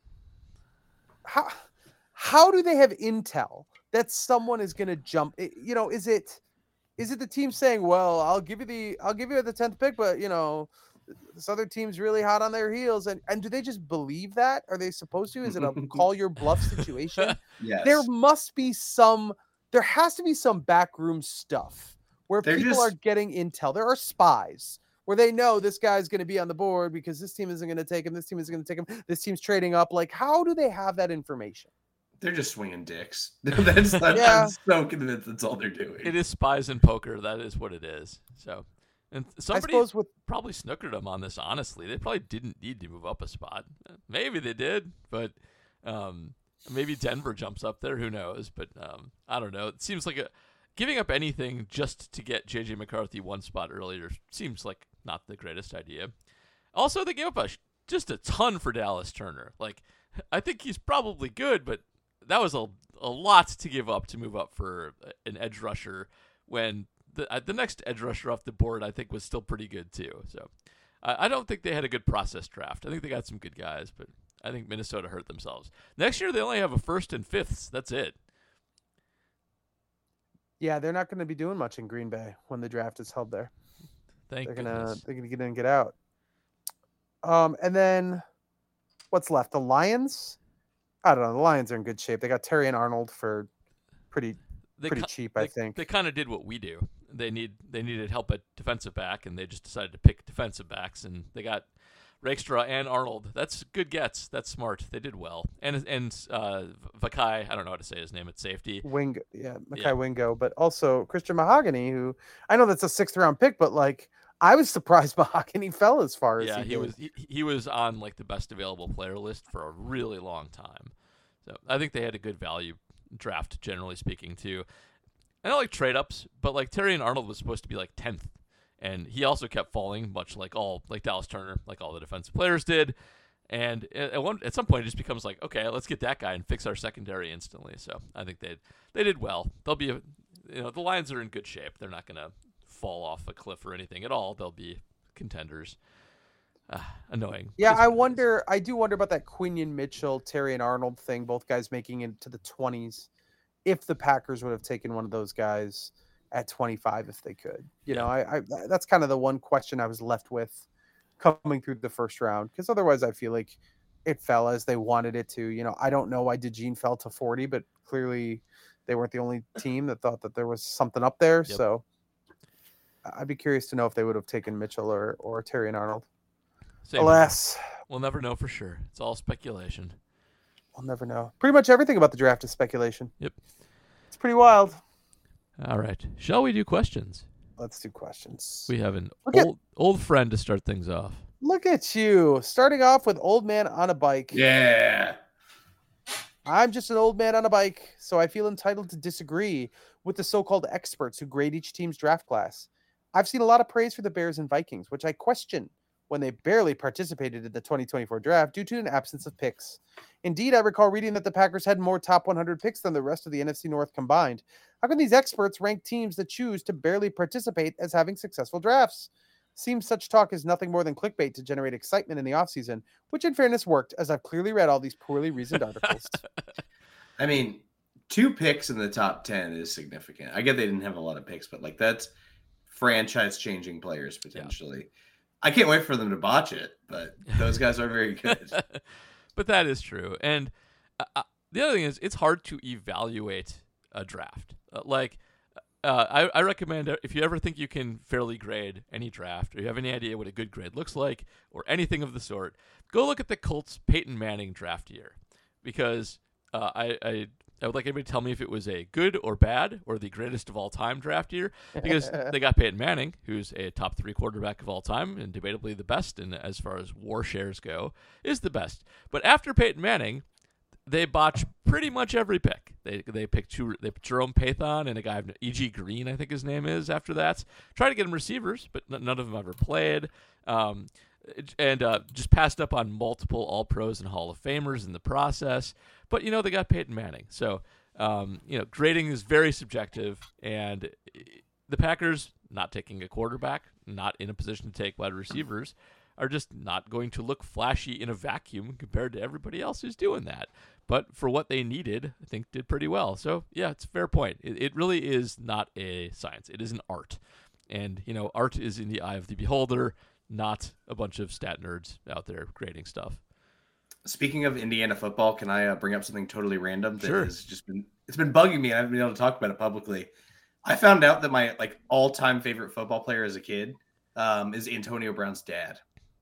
how do they have intel that someone is going to jump? Is it the team saying, "Well, I'll give you the 10th pick, but this other team's really hot on their heels," and do they just believe that? Are they supposed to? Is it a call your bluff situation? Yes. There has to be some backroom stuff where people are getting intel. There are spies where they know this guy's going to be on the board because this team isn't going to take him. This team isn't going to take him. This team's trading up. Like, how do they have that information? They're just swinging dicks. I'm so convinced that's all they're doing. It is spies and poker. That is what it is. So, and somebody probably snookered them on this, honestly. They probably didn't need to move up a spot. Maybe they did, but Maybe Denver jumps up there. Who knows? But I don't know. It seems like giving up anything just to get J.J. McCarthy one spot earlier seems like not the greatest idea. Also, they gave up just a ton for Dallas Turner. Like, I think he's probably good, but that was a lot to give up to move up for an edge rusher when the next edge rusher off the board I think was still pretty good too. So I don't think they had a good process draft. I think they got some good guys, but I think Minnesota hurt themselves. Next year they only have a first and fifths. That's it. Yeah, they're not going to be doing much in Green Bay when the draft is held there. They're gonna get in and get out. And then what's left? The Lions. I don't know. The Lions are in good shape. They got Terry and Arnold for pretty cheap, I think. They kind of did what we do. They needed help at defensive back, and they just decided to pick defensive backs, and they got Rakestraw and Arnold. That's good gets. That's smart. They did well. And Vakai, I don't know how to say his name at safety. Wingo, Makai Wingo, but also Christian Mahogany, who I know that's a 6th round pick, but like I was surprised Mahogany fell as far as he was on like the best available player list for a really long time. So I think they had a good value draft, generally speaking, too. I don't like trade ups, but like Terry and Arnold was supposed to be like 10th. And he also kept falling, much like Dallas Turner, like all the defensive players did. And at some point, it just becomes like, okay, let's get that guy and fix our secondary instantly. So I think they did well. They'll be, the Lions are in good shape. They're not going to fall off a cliff or anything at all. They'll be contenders. Annoying. Yeah, I do wonder about that Quinion Mitchell, Terry and Arnold thing. Both guys making it to the 20s. If the Packers would have taken one of those guys at 25 if they could. I that's kind of the one question I was left with coming through the first round, because otherwise I feel like it fell as they wanted it to. I don't know why DeJean fell to 40, but clearly they weren't the only team that thought that there was something up there. Yep. So I'd be curious to know if they would have taken Mitchell or Terry and Arnold. Alas, we'll never know for sure. It's all speculation. We'll never know. Pretty much everything about the draft is speculation. Yep. It's pretty wild. All right. Shall we do questions? Let's do questions. We have an old friend to start things off. Look at you. Starting off with Old Man on a Bike. Yeah. I'm just an old man on a bike, so I feel entitled to disagree with the so-called experts who grade each team's draft class. I've seen a lot of praise for the Bears and Vikings, which I question when they barely participated in the 2024 draft due to an absence of picks. Indeed, I recall reading that the Packers had more top 100 picks than the rest of the NFC North combined. How can these experts rank teams that choose to barely participate as having successful drafts? Seems such talk is nothing more than clickbait to generate excitement in the offseason, which in fairness worked, as I've clearly read all these poorly reasoned articles. I mean, 2 picks in the top 10 is significant. I get they didn't have a lot of picks, but like that's franchise-changing players potentially. Yeah. I can't wait for them to botch it, but those guys are very good. But that is true. And the other thing is, it's hard to evaluate a draft. I recommend, if you ever think you can fairly grade any draft, or you have any idea what a good grade looks like, or anything of the sort, go look at the Colts' Peyton Manning draft year. Because I would like anybody to tell me if it was a good or bad or the greatest of all time draft year, because they got Peyton Manning, who's a top 3 quarterback of all time and debatably the best, and as far as WAR shares go, is the best. But after Peyton Manning, they botch pretty much every pick. They picked Jerome Pathon and a guy, E.G. Green, I think his name is, after that. Try to get him receivers, but none of them ever played. And just passed up on multiple All-Pros and Hall of Famers in the process. But, they got Peyton Manning. So, grading is very subjective. And the Packers, not taking a quarterback, not in a position to take wide receivers, are just not going to look flashy in a vacuum compared to everybody else who's doing that. But for what they needed, I think did pretty well. So, yeah, it's a fair point. It really is not a science. It is an art. And, art is in the eye of the beholder, not a bunch of stat nerds out there grading stuff. Speaking of Indiana football, can I bring up something totally random that Sure. has just been bugging me? I haven't been able to talk about it publicly. I found out that my all-time favorite football player as a kid is Antonio Brown's dad.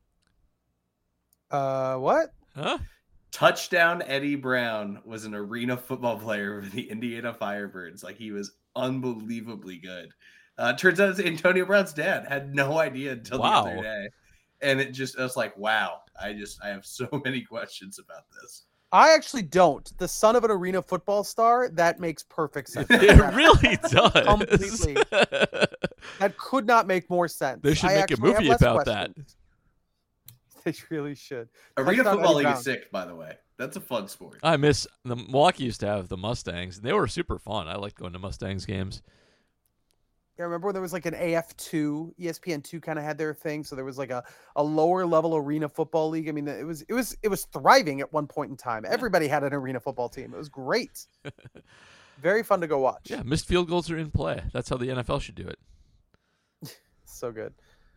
What? Huh? Touchdown Eddie Brown was an arena football player for the Indiana Firebirds. He was unbelievably good. Turns out it's Antonio Brown's dad. Had no idea until the other day. And I was like, wow. I have so many questions about this. I actually don't. The son of an arena football star, that makes perfect sense. It really does. Completely. That could not make more sense. They should make a movie about that. They really should. Arena football league is sick, by the way. That's a fun sport. I miss the Milwaukee used to have the Mustangs. They were super fun. I liked going to Mustangs games. Yeah, I remember when there was like an AF2, ESPN2 kind of had their thing. So there was like a lower level arena football league. I mean, it was thriving at one point in time. Yeah. Everybody had an arena football team. It was great. Very fun to go watch. Yeah, missed field goals are in play. That's how the NFL should do it. So good.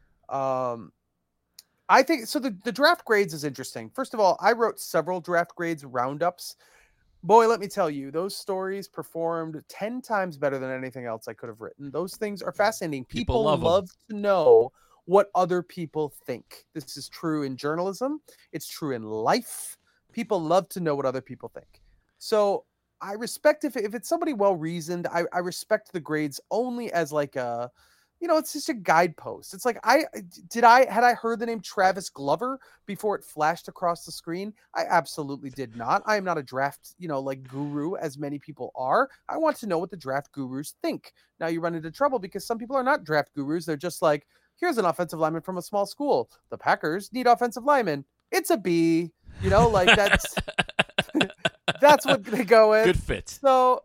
I think so. The draft grades is interesting. First of all, I wrote several draft grades roundups. Boy, let me tell you, those stories performed 10 times better than anything else I could have written. Those things are fascinating. People love to know what other people think. This is true in journalism. It's true in life. People love to know what other people think. So I respect if it's somebody well-reasoned, I respect the grades only as like a, it's just a guidepost. It's like, had I heard the name Travis Glover before it flashed across the screen? I absolutely did not. I am not a draft, guru as many people are. I want to know what the draft gurus think. Now you run into trouble because some people are not draft gurus. They're just like, here's an offensive lineman from a small school. The Packers need offensive linemen. It's a B, that's, that's what they go with. Good fit. So,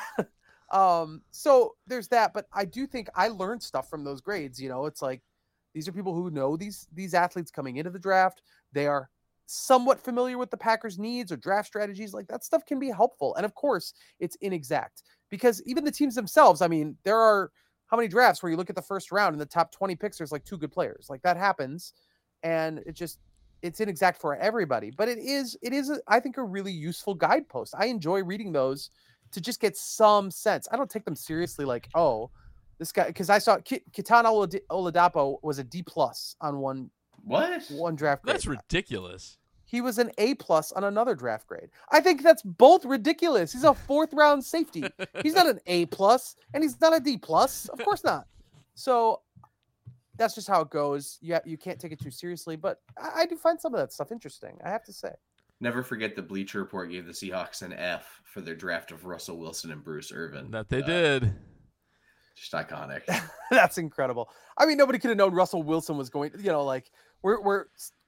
so there's that, but I do think I learned stuff from those grades. It's like, these are people who know these athletes coming into the draft. They are somewhat familiar with the Packers' needs or draft strategies. Like, that stuff can be helpful. And of course it's inexact because even the teams themselves, I mean, there are how many drafts where you look at the first round and the top 20 picks, there's like 2 good players. Like, that happens. And it's inexact for everybody, but it is I think a really useful guidepost. I enjoy reading those to just get some sense. I don't take them seriously like, oh, this guy, because I saw Kitana Oladapo was a D+ on one draft grade. That's ridiculous. He was an A+ on another draft grade. I think that's both ridiculous. He's a 4th round safety. He's not an A+, and he's not a D+. Of course not. So that's just how it goes. You can't take it too seriously, but I do find some of that stuff interesting, I have to say. Never forget the Bleacher Report gave the Seahawks an F for their draft of Russell Wilson and Bruce Irvin. That they did. Just iconic. That's incredible. I mean, nobody could have known Russell Wilson was going, there were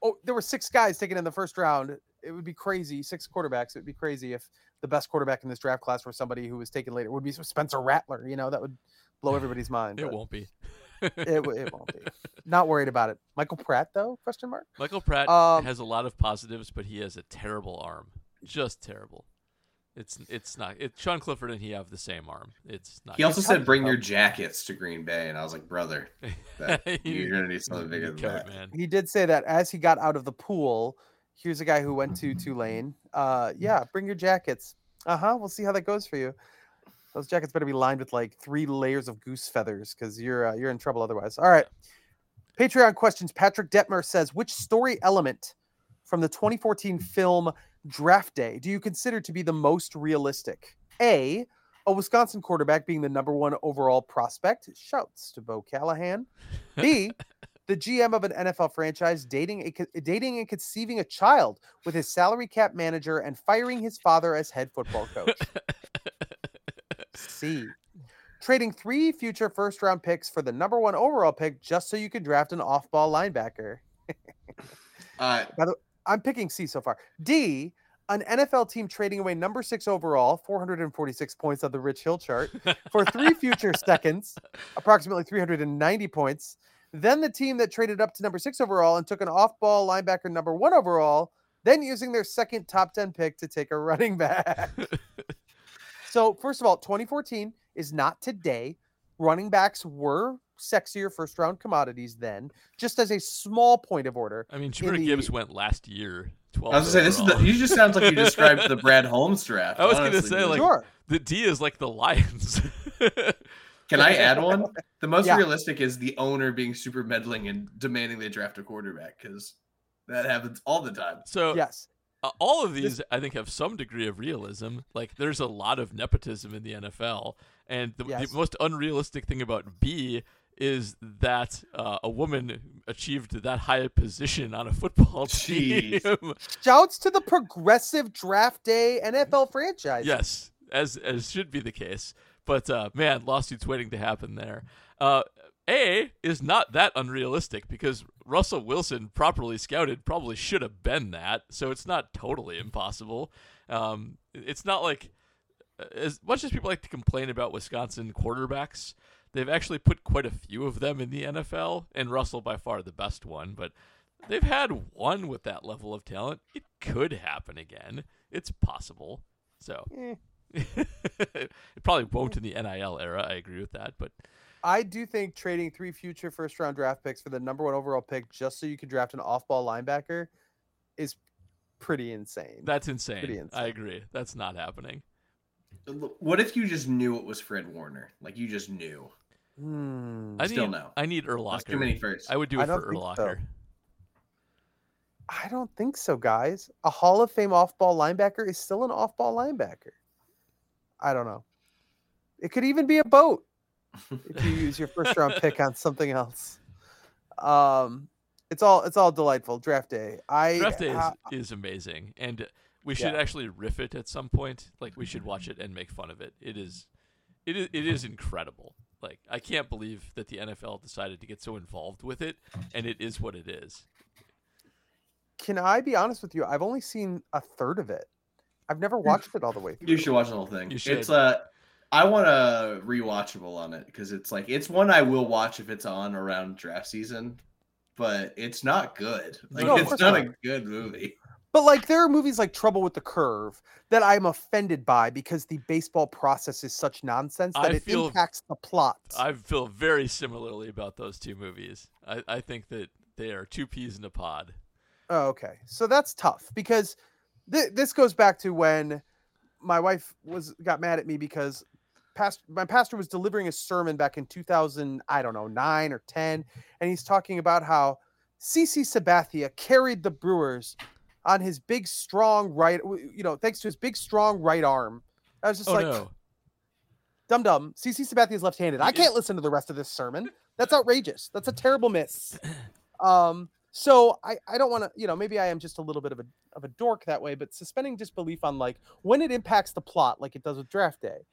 6 guys taken in the first round. It would be crazy. 6 quarterbacks. It would be crazy if the best quarterback in this draft class were somebody who was taken later. It would be Spencer Rattler. That would blow everybody's mind. It won't be. It won't be. Not worried about it. Michael Pratt, though? Question mark. Michael Pratt has a lot of positives, but he has a terrible arm. Just terrible. It's not. Sean Clifford and he have the same arm. It's not. He also said, "Bring your jackets to Green Bay," and I was like, "Brother, you're gonna need something bigger than that." Man. He did say that as he got out of the pool. Here's a guy who went to Tulane. Yeah, bring your jackets. We'll see how that goes for you. Those jackets better be lined with like 3 layers of goose feathers because you're in trouble otherwise. All right. Patreon questions. Patrick Detmer says, which story element from the 2014 film Draft Day do you consider to be the most realistic? A Wisconsin quarterback being the number 1 overall prospect. Shouts to Bo Callahan. B, the GM of an NFL franchise dating and conceiving a child with his salary cap manager and firing his father as head football coach. C, trading 3 future first-round picks for the number 1 overall pick just so you can draft an off-ball linebacker. I'm picking C so far. D, an NFL team trading away number 6 overall, 446 points on the Rich Hill chart, for 3 future seconds, approximately 390 points. Then the team that traded up to number 6 overall and took an off-ball linebacker number 1 overall, then using their second top 10 pick to take a running back. So, first of all, 2014 is not today. Running backs were sexier first-round commodities then, just as a small point of order. I mean, Jahmyr Gibbs went last year. 12 I was going to say, you just sounds like you described the Brad Holmes draft. I was going to say, the D is like the Lions. Can I add one? The most realistic is the owner being super meddling and demanding they draft a quarterback, because that happens all the time. So, yes. All of these, I think, have some degree of realism. Like, there's a lot of nepotism in the NFL. And the most unrealistic thing about B is that a woman achieved that high a position on a football team. Shouts to the progressive draft day NFL franchise. Yes, as should be the case. But man, lawsuits waiting to happen there. A is not that unrealistic because Russell Wilson, properly scouted, probably should have been that. So it's not totally impossible. It's not like, as much as people like to complain about Wisconsin quarterbacks, they've actually put quite a few of them in the NFL, and Russell by far the best one. But they've had one with that level of talent. It could happen again. It's possible. So it probably won't in the NIL era. I agree with that, but I do think trading 3 future first-round draft picks for the number 1 overall pick just so you can draft an off-ball linebacker is pretty insane. That's insane. Pretty insane. I agree. That's not happening. What if you just knew it was Fred Warner? Like you just knew. I need Urlacher. That's too many first. I would do it for Urlacher. I don't think so, guys. A Hall of Fame off-ball linebacker is still an off-ball linebacker. I don't know. It could even be a boat if you use your first-round pick on something else. It's all delightful. Draft day. Draft day is amazing, and we should actually riff it at some point. Like we should watch it and make fun of it. It is incredible. Like I can't believe that the NFL decided to get so involved with it, and it is what it is. Can I be honest with you? I've only seen a third of it. I've never watched it all the way through. You should watch the whole thing. You should. It's I want a rewatchable on it because it's one I will watch if it's on around draft season, but it's not good. It's not a good movie. But like there are movies like Trouble with the Curve that I'm offended by because the baseball process is such nonsense that it impacts the plot. I feel very similarly about those two movies. I think that they are 2 peas in a pod. Oh, okay. So that's tough because this goes back to when my wife got mad at me because my pastor was delivering a sermon back in 2000, I don't know, 9 or 10, and he's talking about how CC Sabathia carried the Brewers on his big, strong right, thanks to his big, strong right arm. I was just dum-dum, CC Sabathia is left-handed. I can't listen to the rest of this sermon. That's outrageous. That's a terrible miss. So I don't want to, maybe I am just a little bit of a dork that way, but suspending disbelief on like when it impacts the plot, like it does with draft day,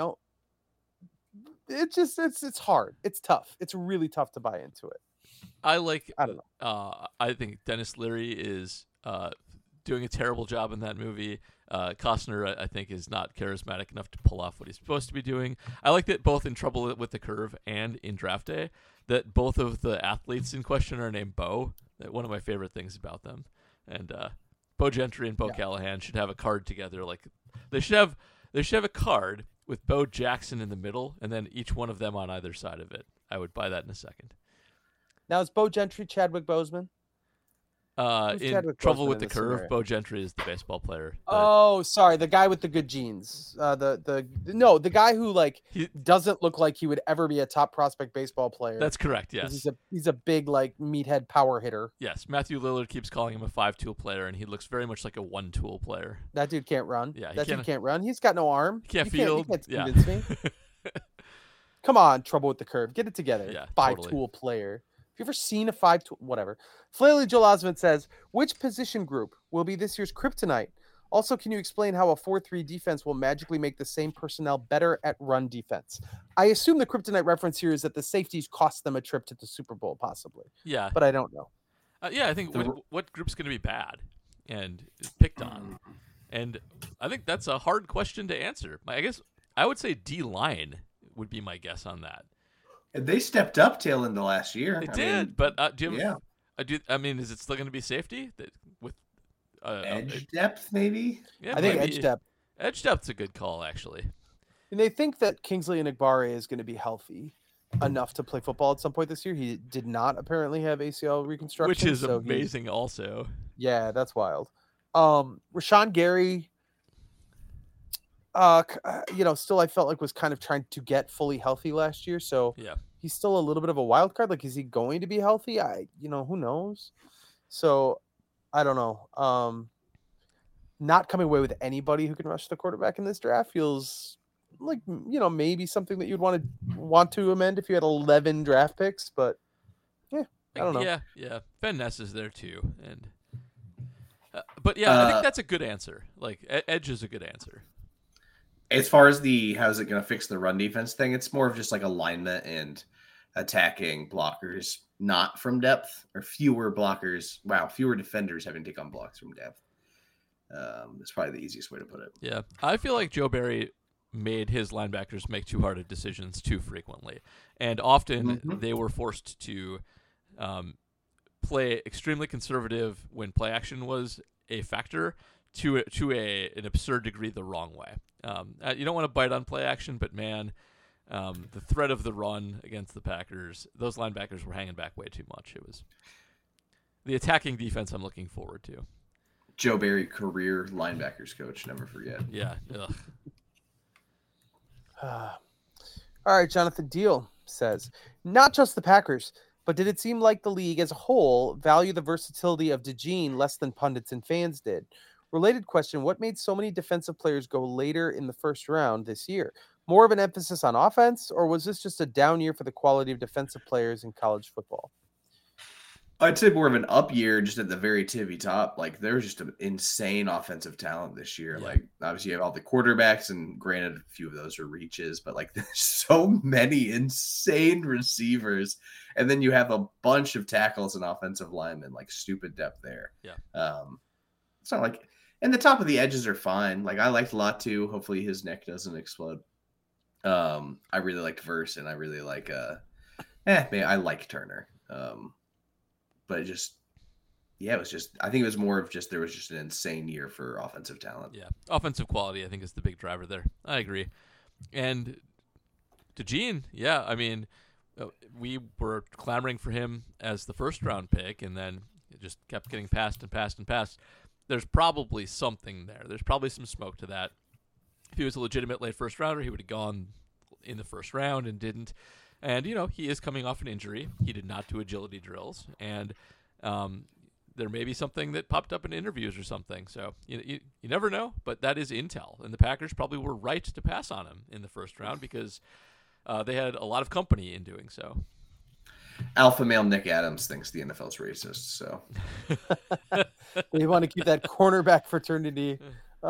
it's hard. It's tough. It's really tough to buy into it. I don't know. I think Dennis Leary is doing a terrible job in that movie. Costner, I think, is not charismatic enough to pull off what he's supposed to be doing. I like that both in Trouble with the Curve and in Draft Day, that both of the athletes in question are named Bo. One of my favorite things about them. And Bo Gentry and Bo Callahan should have a card together. Like they should have a card with Bo Jackson in the middle, and then each one of them on either side of it. I would buy that in a second. Now, is Bo Gentry Chadwick Boseman? In Trouble with the Curve, Bo Gentry is the baseball player. Oh, sorry, the guy with the good genes. The guy who doesn't look like he would ever be a top prospect baseball player. That's correct. Yes, he's a big meathead power hitter. Yes, Matthew Lillard keeps calling him a 5-tool player, and he looks very much like a 1-tool player. That dude can't run. Yeah, dude can't run. He's got no arm. He can't field. You can't convince me. Come on, Trouble with the Curve. Get it together. Yeah, 5-tool player. Have you ever seen a 5-tool? Whatever. Flaley Joel Osmond says, which position group will be this year's kryptonite? Also, can you explain how a 4-3 defense will magically make the same personnel better at run defense? I assume the kryptonite reference here is that the safeties cost them a trip to the Super Bowl, possibly. Yeah. But I don't know. I think what group's going to be bad and picked on? And I think that's a hard question to answer. I guess I would say D-line would be my guess on that. They stepped up tail end the last year. It did, but do you have, is it still going to be safety with edge depth? Maybe. Yeah, I think edge depth. Edge depth's a good call, actually. And they think that Kingsley Enagbare is going to be healthy enough to play football at some point this year. He did not apparently have ACL reconstruction, which is amazing. Also, yeah, that's wild. Rashawn Gary. Still I felt like was kind of trying to get fully healthy last year. So yeah, he's still a little bit of a wild card. Like, is he going to be healthy? Who knows? So I don't know. Not coming away with anybody who can rush the quarterback in this draft feels like, maybe something that you'd want to amend if you had 11 draft picks, but yeah, I don't know. Yeah. Van Ness is there too, and but yeah, I think that's a good answer. Like edge is a good answer. As far as how's it going to fix the run defense thing, it's more of just like alignment and attacking blockers, not from depth, or fewer blockers. Wow, fewer defenders having to take on blocks from depth. That's probably the easiest way to put it. Yeah, I feel like Joe Barry made his linebackers make too hard of decisions too frequently, and often they were forced to play extremely conservative when play action was a factor to an absurd degree the wrong way. You don't want to bite on play action, but man, the threat of the run against the Packers, those linebackers were hanging back way too much. It was the attacking defense I'm looking forward to. Joe Barry, career linebackers coach, never forget. Yeah. All right, Jonathan Deal says, not just the Packers, but did it seem like the league as a whole value the versatility of DeJean less than pundits and fans did? Related question, what made so many defensive players go later in the first round this year? More of an emphasis on offense, or was this just a down year for the quality of defensive players in college football? I'd say more of an up year, just at the very tippy top. Like, there's just an insane offensive talent this year. Yeah. Like, obviously, you have all the quarterbacks, and granted, a few of those are reaches, but like, there's so many insane receivers, and then you have a bunch of tackles and offensive linemen, like stupid depth there. Yeah, it's not like, and the top of the edges are fine. Like, I liked Latu. Hopefully, his neck doesn't explode. I really liked Verse, and I really like I like Turner. But it was just, I think it was more of just, there was just an insane year for offensive talent. Yeah. Offensive quality, I think, is the big driver there. I agree. And DeJean, yeah, I mean, we were clamoring for him as the first round pick, and then it just kept getting passed and passed and passed. There's probably something there. There's probably some smoke to that. If he was a legitimate late first rounder, he would have gone in the first round and didn't. And, he is coming off an injury. He did not do agility drills. And there may be something that popped up in interviews or something. So you never know, but that is intel. And the Packers probably were right to pass on him in the first round because they had a lot of company in doing so. Alpha male Nick Adams thinks the NFL's racist, so. They want to keep that cornerback fraternity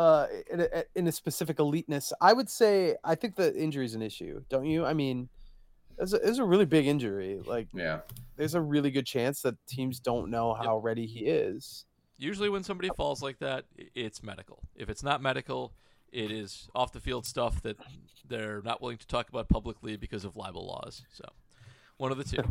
in a specific eliteness. I would say, I think the injury is an issue, don't you? I mean, it's a really big injury. Like, yeah, there's a really good chance that teams don't know how ready he is. Usually when somebody falls like that, it's medical. If it's not medical, it is off the field stuff that they're not willing to talk about publicly because of libel laws. So one of the two.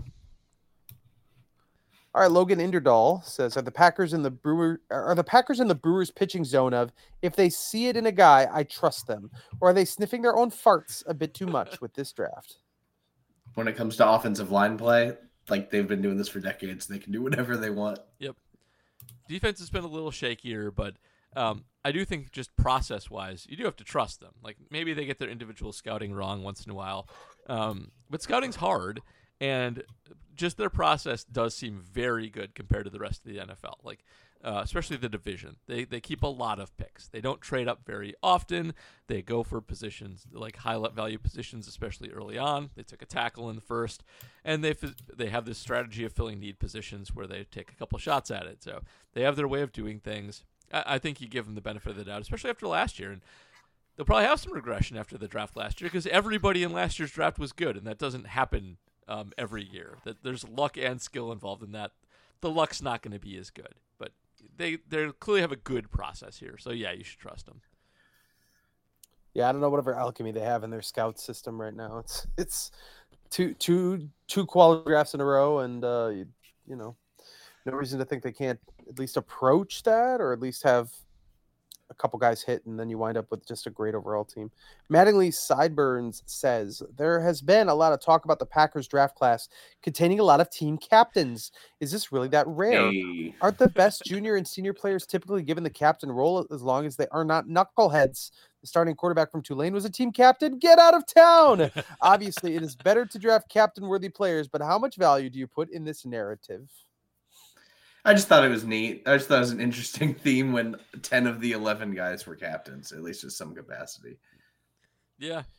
All right, Logan Inderdahl says, are the Packers in the Brewers pitching zone of, if they see it in a guy, I trust them? Or are they sniffing their own farts a bit too much with this draft? When it comes to offensive line play, like, they've been doing this for decades. They can do whatever they want. Yep. Defense has been a little shakier, but I do think just process-wise, you do have to trust them. Like, maybe they get their individual scouting wrong once in a while. But scouting's hard, and just their process does seem very good compared to the rest of the NFL. Like, especially the division. They keep a lot of picks. They don't trade up very often. They go for positions, like high-value positions, especially early on. They took a tackle in the first, and they have this strategy of filling need positions where they take a couple shots at it. So they have their way of doing things. I think you give them the benefit of the doubt, especially after last year. And they'll probably have some regression after the draft last year because everybody in last year's draft was good, and that doesn't happen every year. That there's luck and skill involved in that. The luck's not going to be as good, but they clearly have a good process here. So yeah, you should trust them. Yeah, I don't know whatever alchemy they have in their scout system right now. It's two quality drafts in a row, and no reason to think they can't at least approach that, or at least have a couple guys hit, and then you wind up with just a great overall team. Mattingly Sideburns says, there has been a lot of talk about the Packers draft class containing a lot of team captains. Is this really that rare? Hey. Aren't the best junior and senior players typically given the captain role as long as they are not knuckleheads? The starting quarterback from Tulane was a team captain. Get out of town! Obviously, it is better to draft captain-worthy players, but how much value do you put in this narrative? I just thought it was neat. I just thought it was an interesting theme when 10 of the 11 guys were captains, at least in some capacity. Yeah.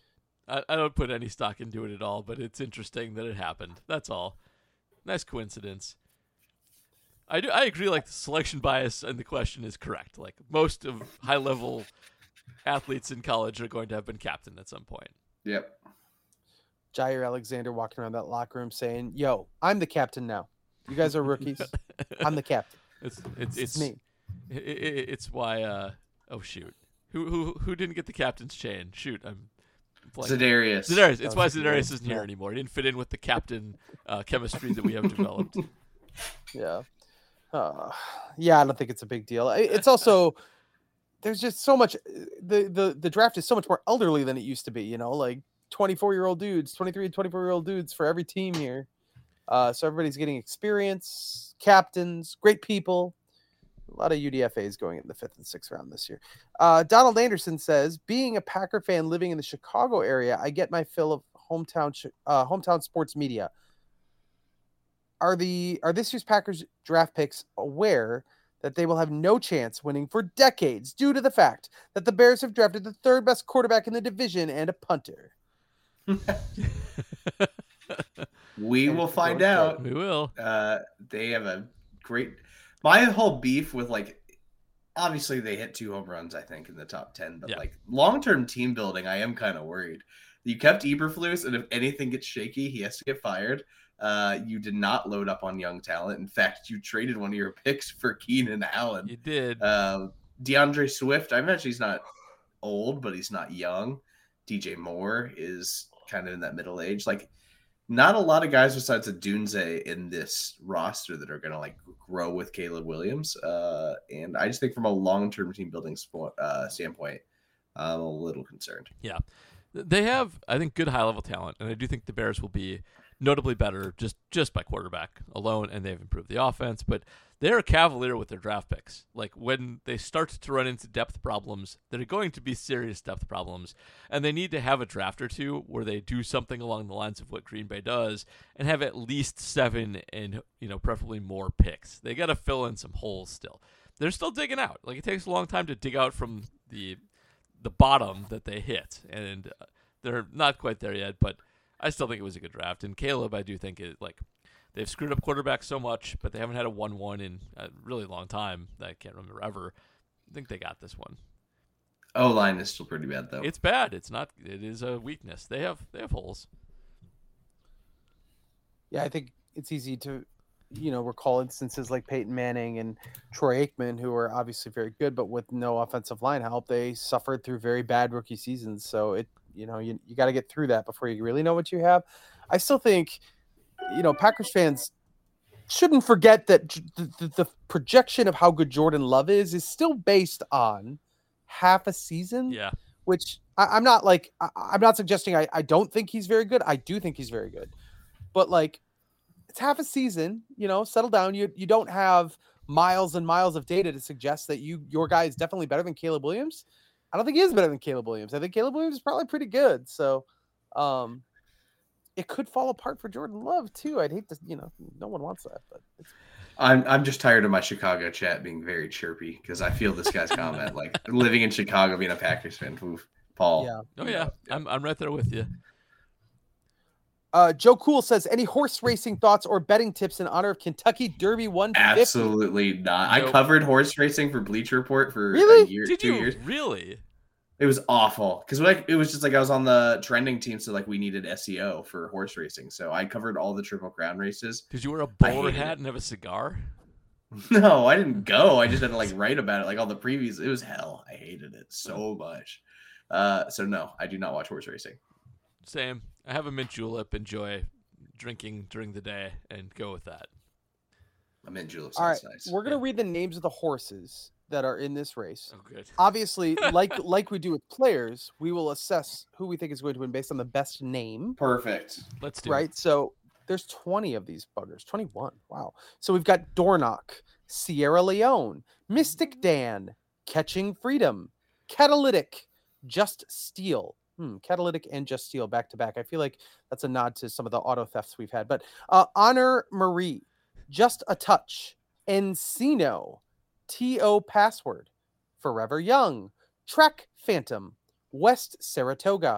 I don't put any stock into it at all, but it's interesting that it happened. That's all. Nice coincidence. I agree. Like the selection bias and the question is correct. Like most of high level athletes in college are going to have been captain at some point. Yep. Jair Alexander walking around that locker room saying, "Yo, I'm the captain now. You guys are rookies. I'm the captain." It's me. It's why. Oh shoot. Who didn't get the captain's chain? Shoot, I'm. Zedarius. It's why Zedarius isn't here anymore. He didn't fit in with the captain chemistry that we have developed. Yeah. Yeah, I don't think it's a big deal. It's also there's just so much. The draft is so much more elderly than it used to be. You know, like 24-year-old dudes, 23, 24-year-old dudes for every team here. So everybody's getting experience, captains, great people. A lot of UDFAs going in the 5th and 6th round this year. Donald Anderson says, being a Packer fan living in the Chicago area, I get my fill of hometown sports media. Are this year's Packers draft picks aware that they will have no chance winning for decades due to the fact that the Bears have drafted the 3rd best quarterback in the division and a punter? We will find out. We will. They have a great... My whole beef with, like, obviously they hit 2 home runs, I think, in the top 10, but like long-term team building, I am kind of worried. You kept Eberflus, and if anything gets shaky, he has to get fired. You did not load up on young talent. In fact, you traded one of your picks for Keenan Allen. You did. DeAndre Swift, I mentioned he's not old, but he's not young. DJ Moore is kind of in that middle age. Like, not a lot of guys besides Odunze in this roster that are going to like grow with Caleb Williams. And I just think from a long-term team building standpoint, I'm a little concerned. Yeah. They have, I think, good high-level talent, and I do think the Bears will be notably better just by quarterback alone, and they've improved the offense, but they're cavalier with their draft picks. Like, when they start to run into depth problems, they're going to be serious depth problems, and they need to have a draft or two where they do something along the lines of what Green Bay does and have at least 7 and, preferably more picks. They got to fill in some holes still. They're still digging out. Like, it takes a long time to dig out from the bottom that they hit, and they're not quite there yet, but I still think it was a good draft. And Caleb, I do think they've screwed up quarterbacks so much, but they haven't had a 1-1 in a really long time that I can't remember ever. I think they got this one. O-line is still pretty bad, though. It's bad. It is a weakness. They have holes. Yeah, I think it's easy to, recall instances like Peyton Manning and Troy Aikman, who are obviously very good, but with no offensive line help, they suffered through very bad rookie seasons. So you got to get through that before you really know what you have. I still think, Packers fans shouldn't forget that the projection of how good Jordan Love is still based on half a season. Yeah. Which I'm not suggesting I don't think he's very good. I do think he's very good. But like, it's half a season, settle down. You don't have miles and miles of data to suggest that your guy is definitely better than Caleb Williams. I don't think he is better than Caleb Williams. I think Caleb Williams is probably pretty good. So it could fall apart for Jordan Love too. I'd hate to, no one wants that, but I'm just tired of my Chicago chat being very chirpy because I feel this guy's comment like living in Chicago, being a Packers fan. Oof, Paul. Yeah. Oh yeah. I'm right there with you. Joe Cool says, any horse racing thoughts or betting tips in honor of Kentucky Derby 150? Absolutely not. Nope. I covered horse racing for Bleacher Report for really? a year, Did 2 you years. Really? It was awful because it was just like I was on the trending team, so like we needed SEO for horse racing. So I covered all the Triple Crown races. Did you wear a bowler hat and have a cigar? No, I didn't go. I just had to like write about it, like all the previews. It was hell. I hated it so much. So no, I do not watch horse racing. Same. I have a mint julep. Enjoy drinking during the day and go with that. A mint julep all right, nice. We're gonna read the names of the horses that are in this race. Oh, good. Obviously, like we do with players, we will assess who we think is going to win based on the best name. Perfect. Let's do it. So there's 20 of these buggers. 21. Wow. So we've got Dornoch, Sierra Leone, Mystic Dan, Catching Freedom, Catalytic, Just Steel. Catalytic and Just Steel back to back. I feel like that's a nod to some of the auto thefts we've had. But Honor Marie, Just a Touch, Encino, T.O. Password, Forever Young, Trek Phantom, West Saratoga,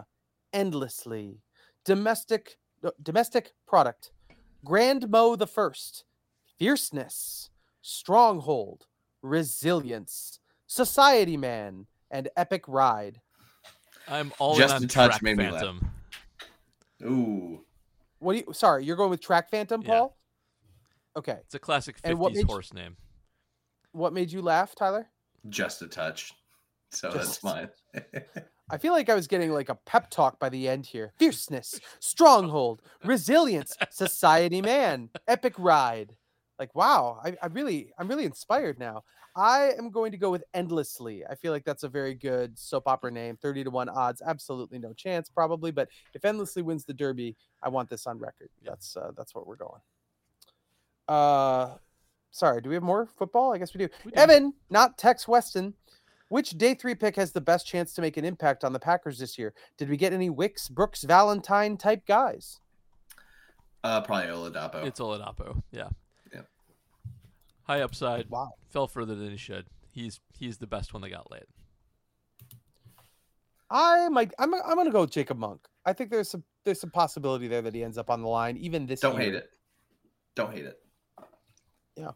endlessly. Domestic product. Grand Mo the First. Fierceness. Stronghold. Resilience. Society Man. And Epic Ride. I'm all Just in on a touch Track made me laugh. Phantom. Ooh. Sorry, you're going with Track Phantom, Paul? Yeah. Okay. It's a classic 50s horse name. What made you laugh, Tyler? Just a touch. So that's fine. I feel like I was getting like a pep talk by the end here. Fierceness, stronghold, resilience, society man, epic ride. Like, wow, I'm really inspired now. I am going to go with endlessly. I feel like that's a very good soap opera name. 30-1 odds, absolutely no chance, probably. But if endlessly wins the Derby, I want this on record. That's what we're going. Sorry, do we have more football? I guess we do. Evan, not Tex Weston. Which day 3 pick has the best chance to make an impact on the Packers this year? Did we get any Wicks, Brooks, Valentine type guys? Probably Oladapo. It's Oladapo. Yeah. Yeah. High upside. Wow. Fell further than he should. He's the best one that got late. I'm gonna go with Jacob Monk. I think there's some possibility there that he ends up on the line even this year. Don't hate it. Yeah.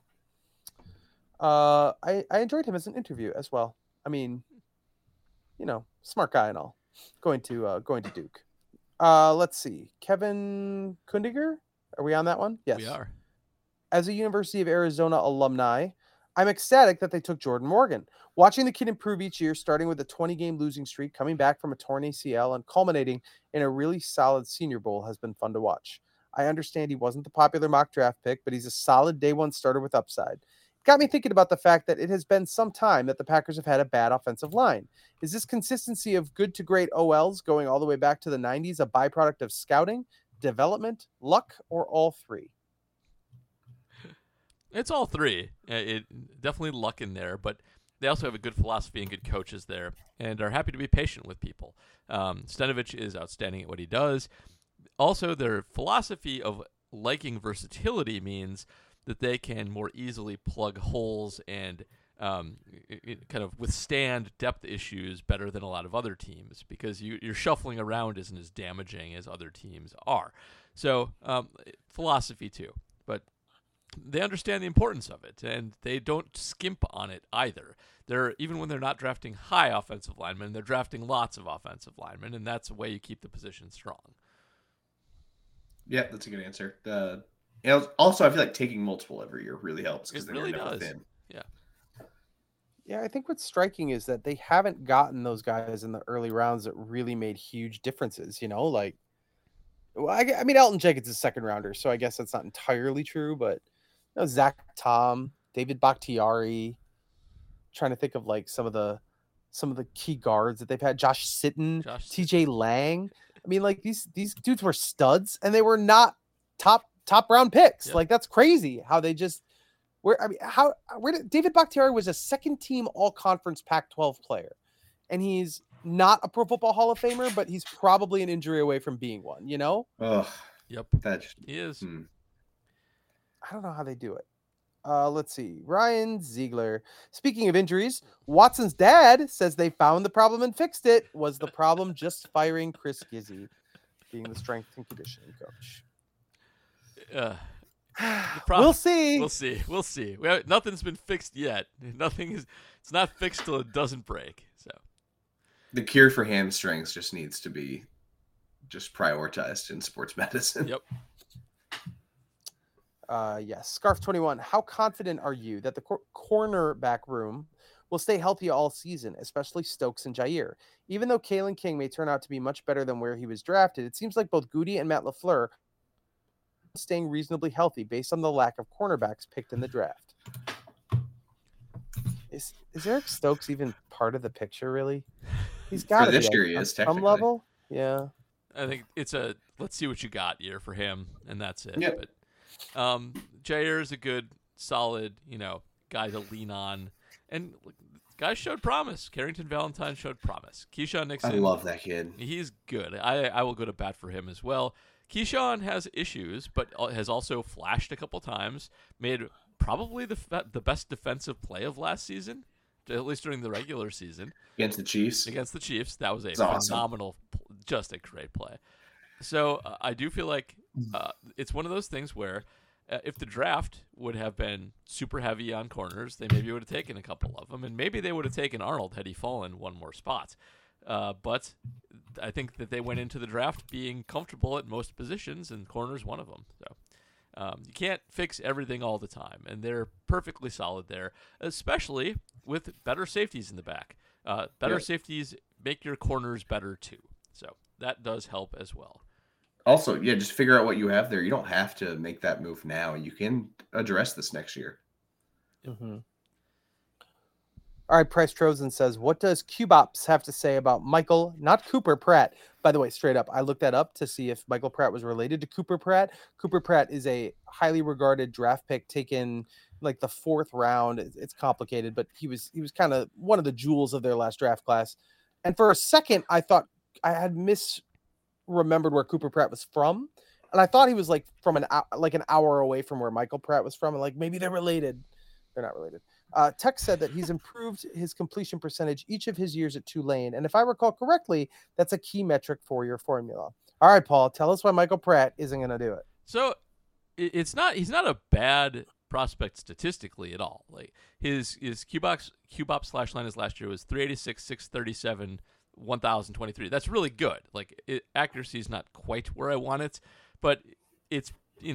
I enjoyed him as an interview as well. I mean, smart guy and all. Going to Duke. Let's see. Kevin Kundiger? Are we on that one? Yes. We are. As a University of Arizona alumni, I'm ecstatic that they took Jordan Morgan. Watching the kid improve each year, starting with a 20-game losing streak, coming back from a torn ACL, and culminating in a really solid Senior Bowl has been fun to watch. I understand he wasn't the popular mock draft pick, but he's a solid day 1 starter with upside. Got me thinking about the fact that it has been some time that the Packers have had a bad offensive line. Is this consistency of good to great OLs going all the way back to the 90s a byproduct of scouting, development, luck, or all three? It's all three. It definitely luck in there, but they also have a good philosophy and good coaches there and are happy to be patient with people. Stenavich is outstanding at what he does. Also, their philosophy of liking versatility means that they can more easily plug holes and kind of withstand depth issues better than a lot of other teams because your shuffling around isn't as damaging as other teams are. So philosophy too, but they understand the importance of it, and they don't skimp on it either. Even when they're not drafting high offensive linemen, they're drafting lots of offensive linemen, and that's a way you keep the position strong. Yeah, that's a good answer. Also, I feel like taking multiple every year really helps because it really does. Thin. Yeah, I think what's striking is that they haven't gotten those guys in the early rounds that really made huge differences. Like, I mean, Elton Jenkins is a second rounder, so I guess that's not entirely true. But Zach Tom, David Bakhtiari, trying to think of like some of the key guards that they've had. Josh Sitton, TJ Lang. I mean, like these dudes were studs, and they were not top round picks. Yep. Like that's crazy how they just where did David Bakhtiari was a second team all conference Pac-12 player, and he's not a Pro Football Hall of Famer, but he's probably an injury away from being one. Oh, yep, he is. I don't know how they do it. Let's see. Ryan Ziegler. Speaking of injuries, Watson's dad says they found the problem and fixed it. Was the problem just firing Chris Gizzy, being the strength and conditioning coach? We'll see. We'll see. Nothing's been fixed yet. It's not fixed till it doesn't break. So the cure for hamstrings just needs to be just prioritized in sports medicine. Yep. Yes. Scarf 21. How confident are you that the cornerback room will stay healthy all season, especially Stokes and Jair? Even though Kalen King may turn out to be much better than where he was drafted, it seems like both Goody and Matt LaFleur staying reasonably healthy based on the lack of cornerbacks picked in the draft. Is Eric Stokes even part of the picture, really? He's got to be. This year he is, on some level. Yeah. I think it's a let's see what you got year for him, and that's it. Yep. But Jair is a good, solid, guy to lean on. And guys showed promise. Carrington Valentine showed promise. Keyshawn Nixon. I love that kid. He's good. I will go to bat for him as well. Keyshawn has issues, but has also flashed a couple times. Made probably the best defensive play of last season, at least during the regular season. Against the Chiefs. That was a phenomenal just a great play. So I do feel like it's one of those things where if the draft would have been super heavy on corners, they maybe would have taken a couple of them, and maybe they would have taken Arnold had he fallen one more spot. But I think that they went into the draft being comfortable at most positions, and corner's one of them. So you can't fix everything all the time, and they're perfectly solid there, especially with better safeties in the back. Better safeties make your corners better too. So that does help as well. Also, just figure out what you have there. You don't have to make that move now. You can address this next year. Mm-hmm. All right, Price Trozen says, what does Cubops have to say about Michael, not Cooper Pratt? By the way, straight up, I looked that up to see if Michael Pratt was related to Cooper Pratt. Cooper Pratt is a highly regarded draft pick taken like the 4th round. It's complicated, but he was kind of one of the jewels of their last draft class. And for a second, I thought I had misremembered where Cooper Pratt was from. And I thought he was like from an hour away from where Michael Pratt was from. And like, maybe they're related. They're not related. Tech said that he's improved his completion percentage each of his years at Tulane. And if I recall correctly, that's a key metric for your formula. All right, Paul, tell us why Michael Pratt isn't going to do it. So he's not a bad prospect statistically at all. Like his QBOP slash line last year was 386, 637, 1023. That's really good. Like accuracy is not quite where I want it, but it's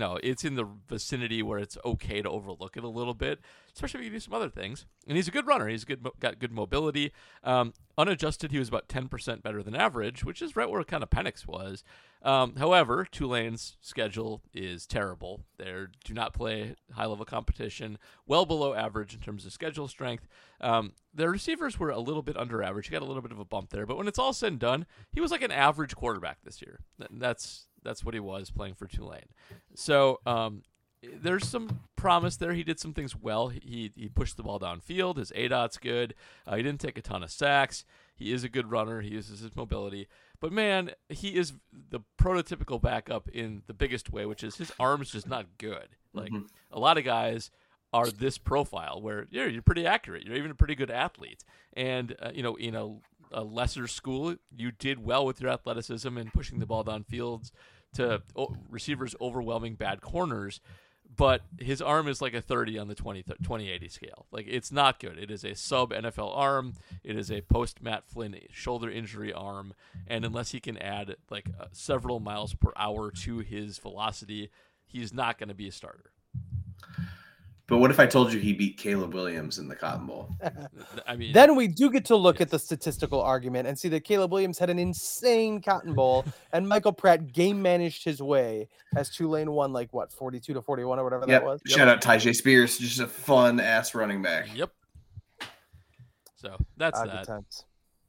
in the vicinity where it's okay to overlook it a little bit, especially if you do some other things. And he's a good runner. He's got good mobility. Unadjusted, he was about 10% better than average, which is right where kind of Penix was. However, Tulane's schedule is terrible. They do not play high-level competition, well below average in terms of schedule strength. Their receivers were a little bit under average. He got a little bit of a bump there. But when it's all said and done, he was like an average quarterback this year. That's what he was playing for Tulane. So there's some promise there. He did some things well. He pushed the ball downfield. His ADOT's good. He didn't take a ton of sacks. He is a good runner. He uses his mobility. But, man, he is the prototypical backup in the biggest way, which is his arm's just not good. Like, a lot of guys are this profile where you're pretty accurate. You're even a pretty good athlete. And, in a lesser school, you did well with your athleticism and pushing the ball downfield to receivers overwhelming bad corners, but his arm is like a 30 on the 20/80 scale. Like, it's not good. It is a sub NFL arm. It is a post Matt Flynn shoulder injury arm, and unless he can add like several miles per hour to his velocity, he's not going to be a starter. But what if I told you he beat Caleb Williams in the Cotton Bowl? I mean, then we do get to look at the statistical argument and see that Caleb Williams had an insane Cotton Bowl, and Michael Pratt game managed his way as Tulane won 42-41 or whatever that was. Shout out Tyjae Spears, just a fun ass running back. Yep. So that's that. Times.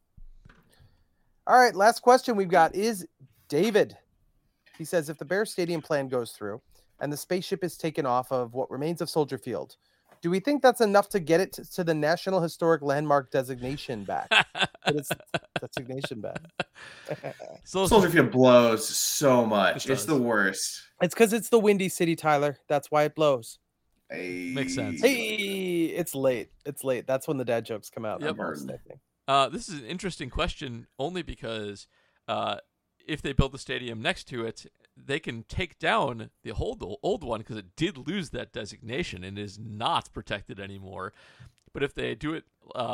All right, last question we've got is David. He says, if the Bears Stadium plan goes through and the spaceship is taken off of what remains of Soldier Field, do we think that's enough to get it to the National Historic Landmark designation back? Designation back. Soldier Field blows so much. It's the worst. It's because it's the Windy City, Tyler. That's why it blows. Hey. Makes sense. Hey, it's late. It's late. That's when the dad jokes come out. Yep. This is an interesting question only because if they build the stadium next to it, they can take down the old one because it did lose that designation and is not protected anymore. But if they do it,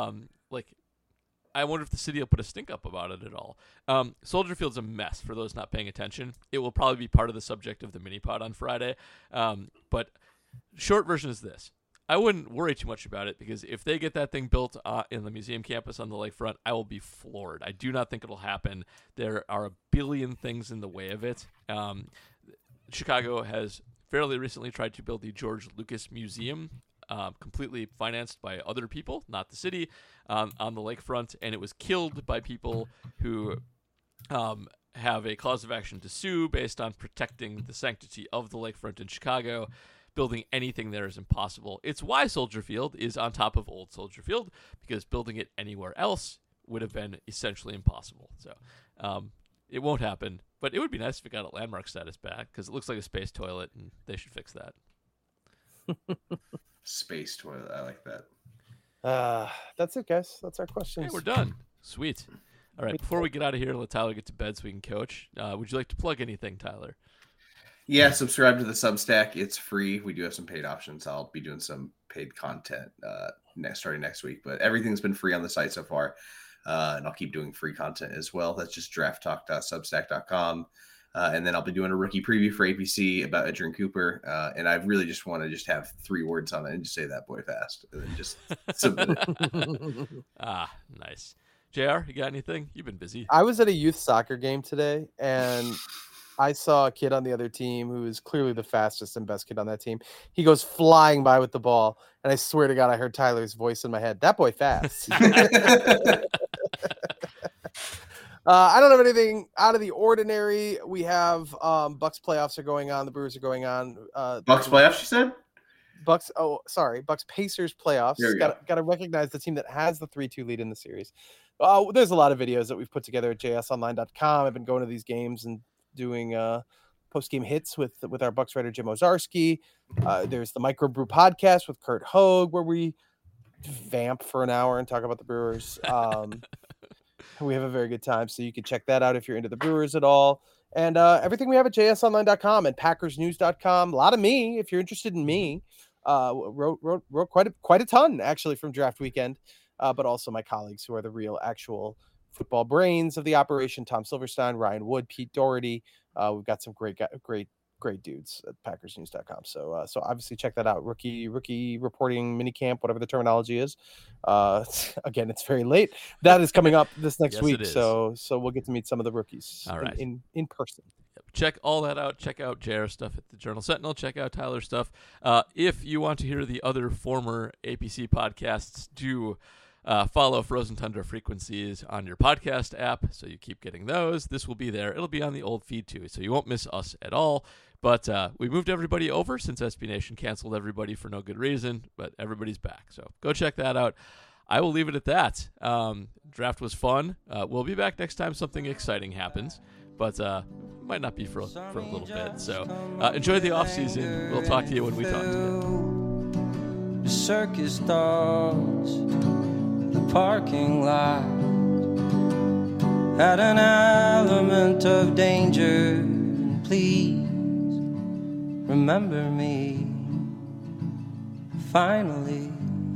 I wonder if the city will put a stink up about it at all. Soldier Field's a mess for those not paying attention. It will probably be part of the subject of the mini pod on Friday. But short version is this. I wouldn't worry too much about it because if they get that thing built in the museum campus on the lakefront, I will be floored. I do not think it'll happen. There are a billion things in the way of it. Chicago has fairly recently tried to build the George Lucas Museum, completely financed by other people, not the city, on the lakefront, and it was killed by people who have a cause of action to sue based on protecting the sanctity of the lakefront in Chicago. Building anything there is impossible. It's why Soldier Field is on top of old Soldier Field, because building it anywhere else would have been essentially impossible. So it won't happen, but it would be nice if it got a landmark status back because it looks like a space toilet, and they should fix that. Space toilet. I like that. That's it, guys. That's our questions. Hey, we're done. Sweet. All right, before we get out of here and let Tyler get to bed so we can coach, would you like to plug anything, Tyler? Yeah, subscribe to the Substack. It's free. We do have some paid options. I'll be doing some paid content starting next week, but everything's been free on the site so far. And I'll keep doing free content as well. That's just drafttalk.substack.com. And then I'll be doing a rookie preview for APC about Edgerrin Cooper. And I really just want to just have 3 words on it and just say that boy fast and then just submit it. Nice. JR, you got anything? You've been busy. I was at a youth soccer game today, and I saw a kid on the other team who is clearly the fastest and best kid on that team. He goes flying by with the ball, and I swear to God, I heard Tyler's voice in my head. That boy fast. I don't have anything out of the ordinary. We have Bucks playoffs are going on. The Brewers are going on. Bucks playoffs, you said? Bucks. Oh, sorry. Bucks Pacers playoffs. Got to recognize the team that has the 3-2 lead in the series. There's a lot of videos that we've put together at jsonline.com. I've been going to these games and doing post-game hits with our Bucks writer Jim Ozarski. There's the Microbrew podcast with Kurt Hogue, where we vamp for an hour and talk about the Brewers. We have a very good time, so you can check that out if you're into the Brewers at all. And everything we have at jsonline.com and packersnews.com. A lot of me, if you're interested in me. Wrote quite a ton, actually, from draft weekend, but also my colleagues who are the real actual football brains of the operation: Tom Silverstein, Ryan Wood, Pete Doherty. We've got some great dudes at packersnews.com. So obviously check that out. Rookie reporting minicamp, whatever the terminology is. Again, it's very late. That is coming up this next week. So we'll get to meet some of the rookies in person. Check all that out. Check out JR stuff at the Journal Sentinel. Check out Tyler's stuff. If you want to hear the other former APC podcasts, do follow Frozen Tundra Frequencies on your podcast app so you keep getting those. This will be there. It'll be on the old feed too, so you won't miss us at all. But we moved everybody over since SB Nation canceled everybody for no good reason, but everybody's back. So go check that out. I will leave it at that. Draft was fun. We'll be back next time something exciting happens, but might not be for a little bit. So enjoy the offseason. We'll talk to you when we talk to you. The circus dogs, the parking lot had an element of danger. Please remember me finally,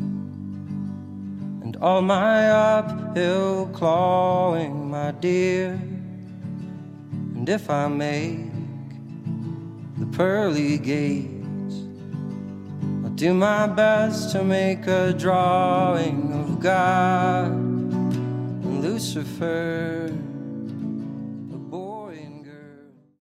and all my uphill clawing, my dear. And if I make the pearly gates, I'll do my best to make a drawing of God and Lucifer.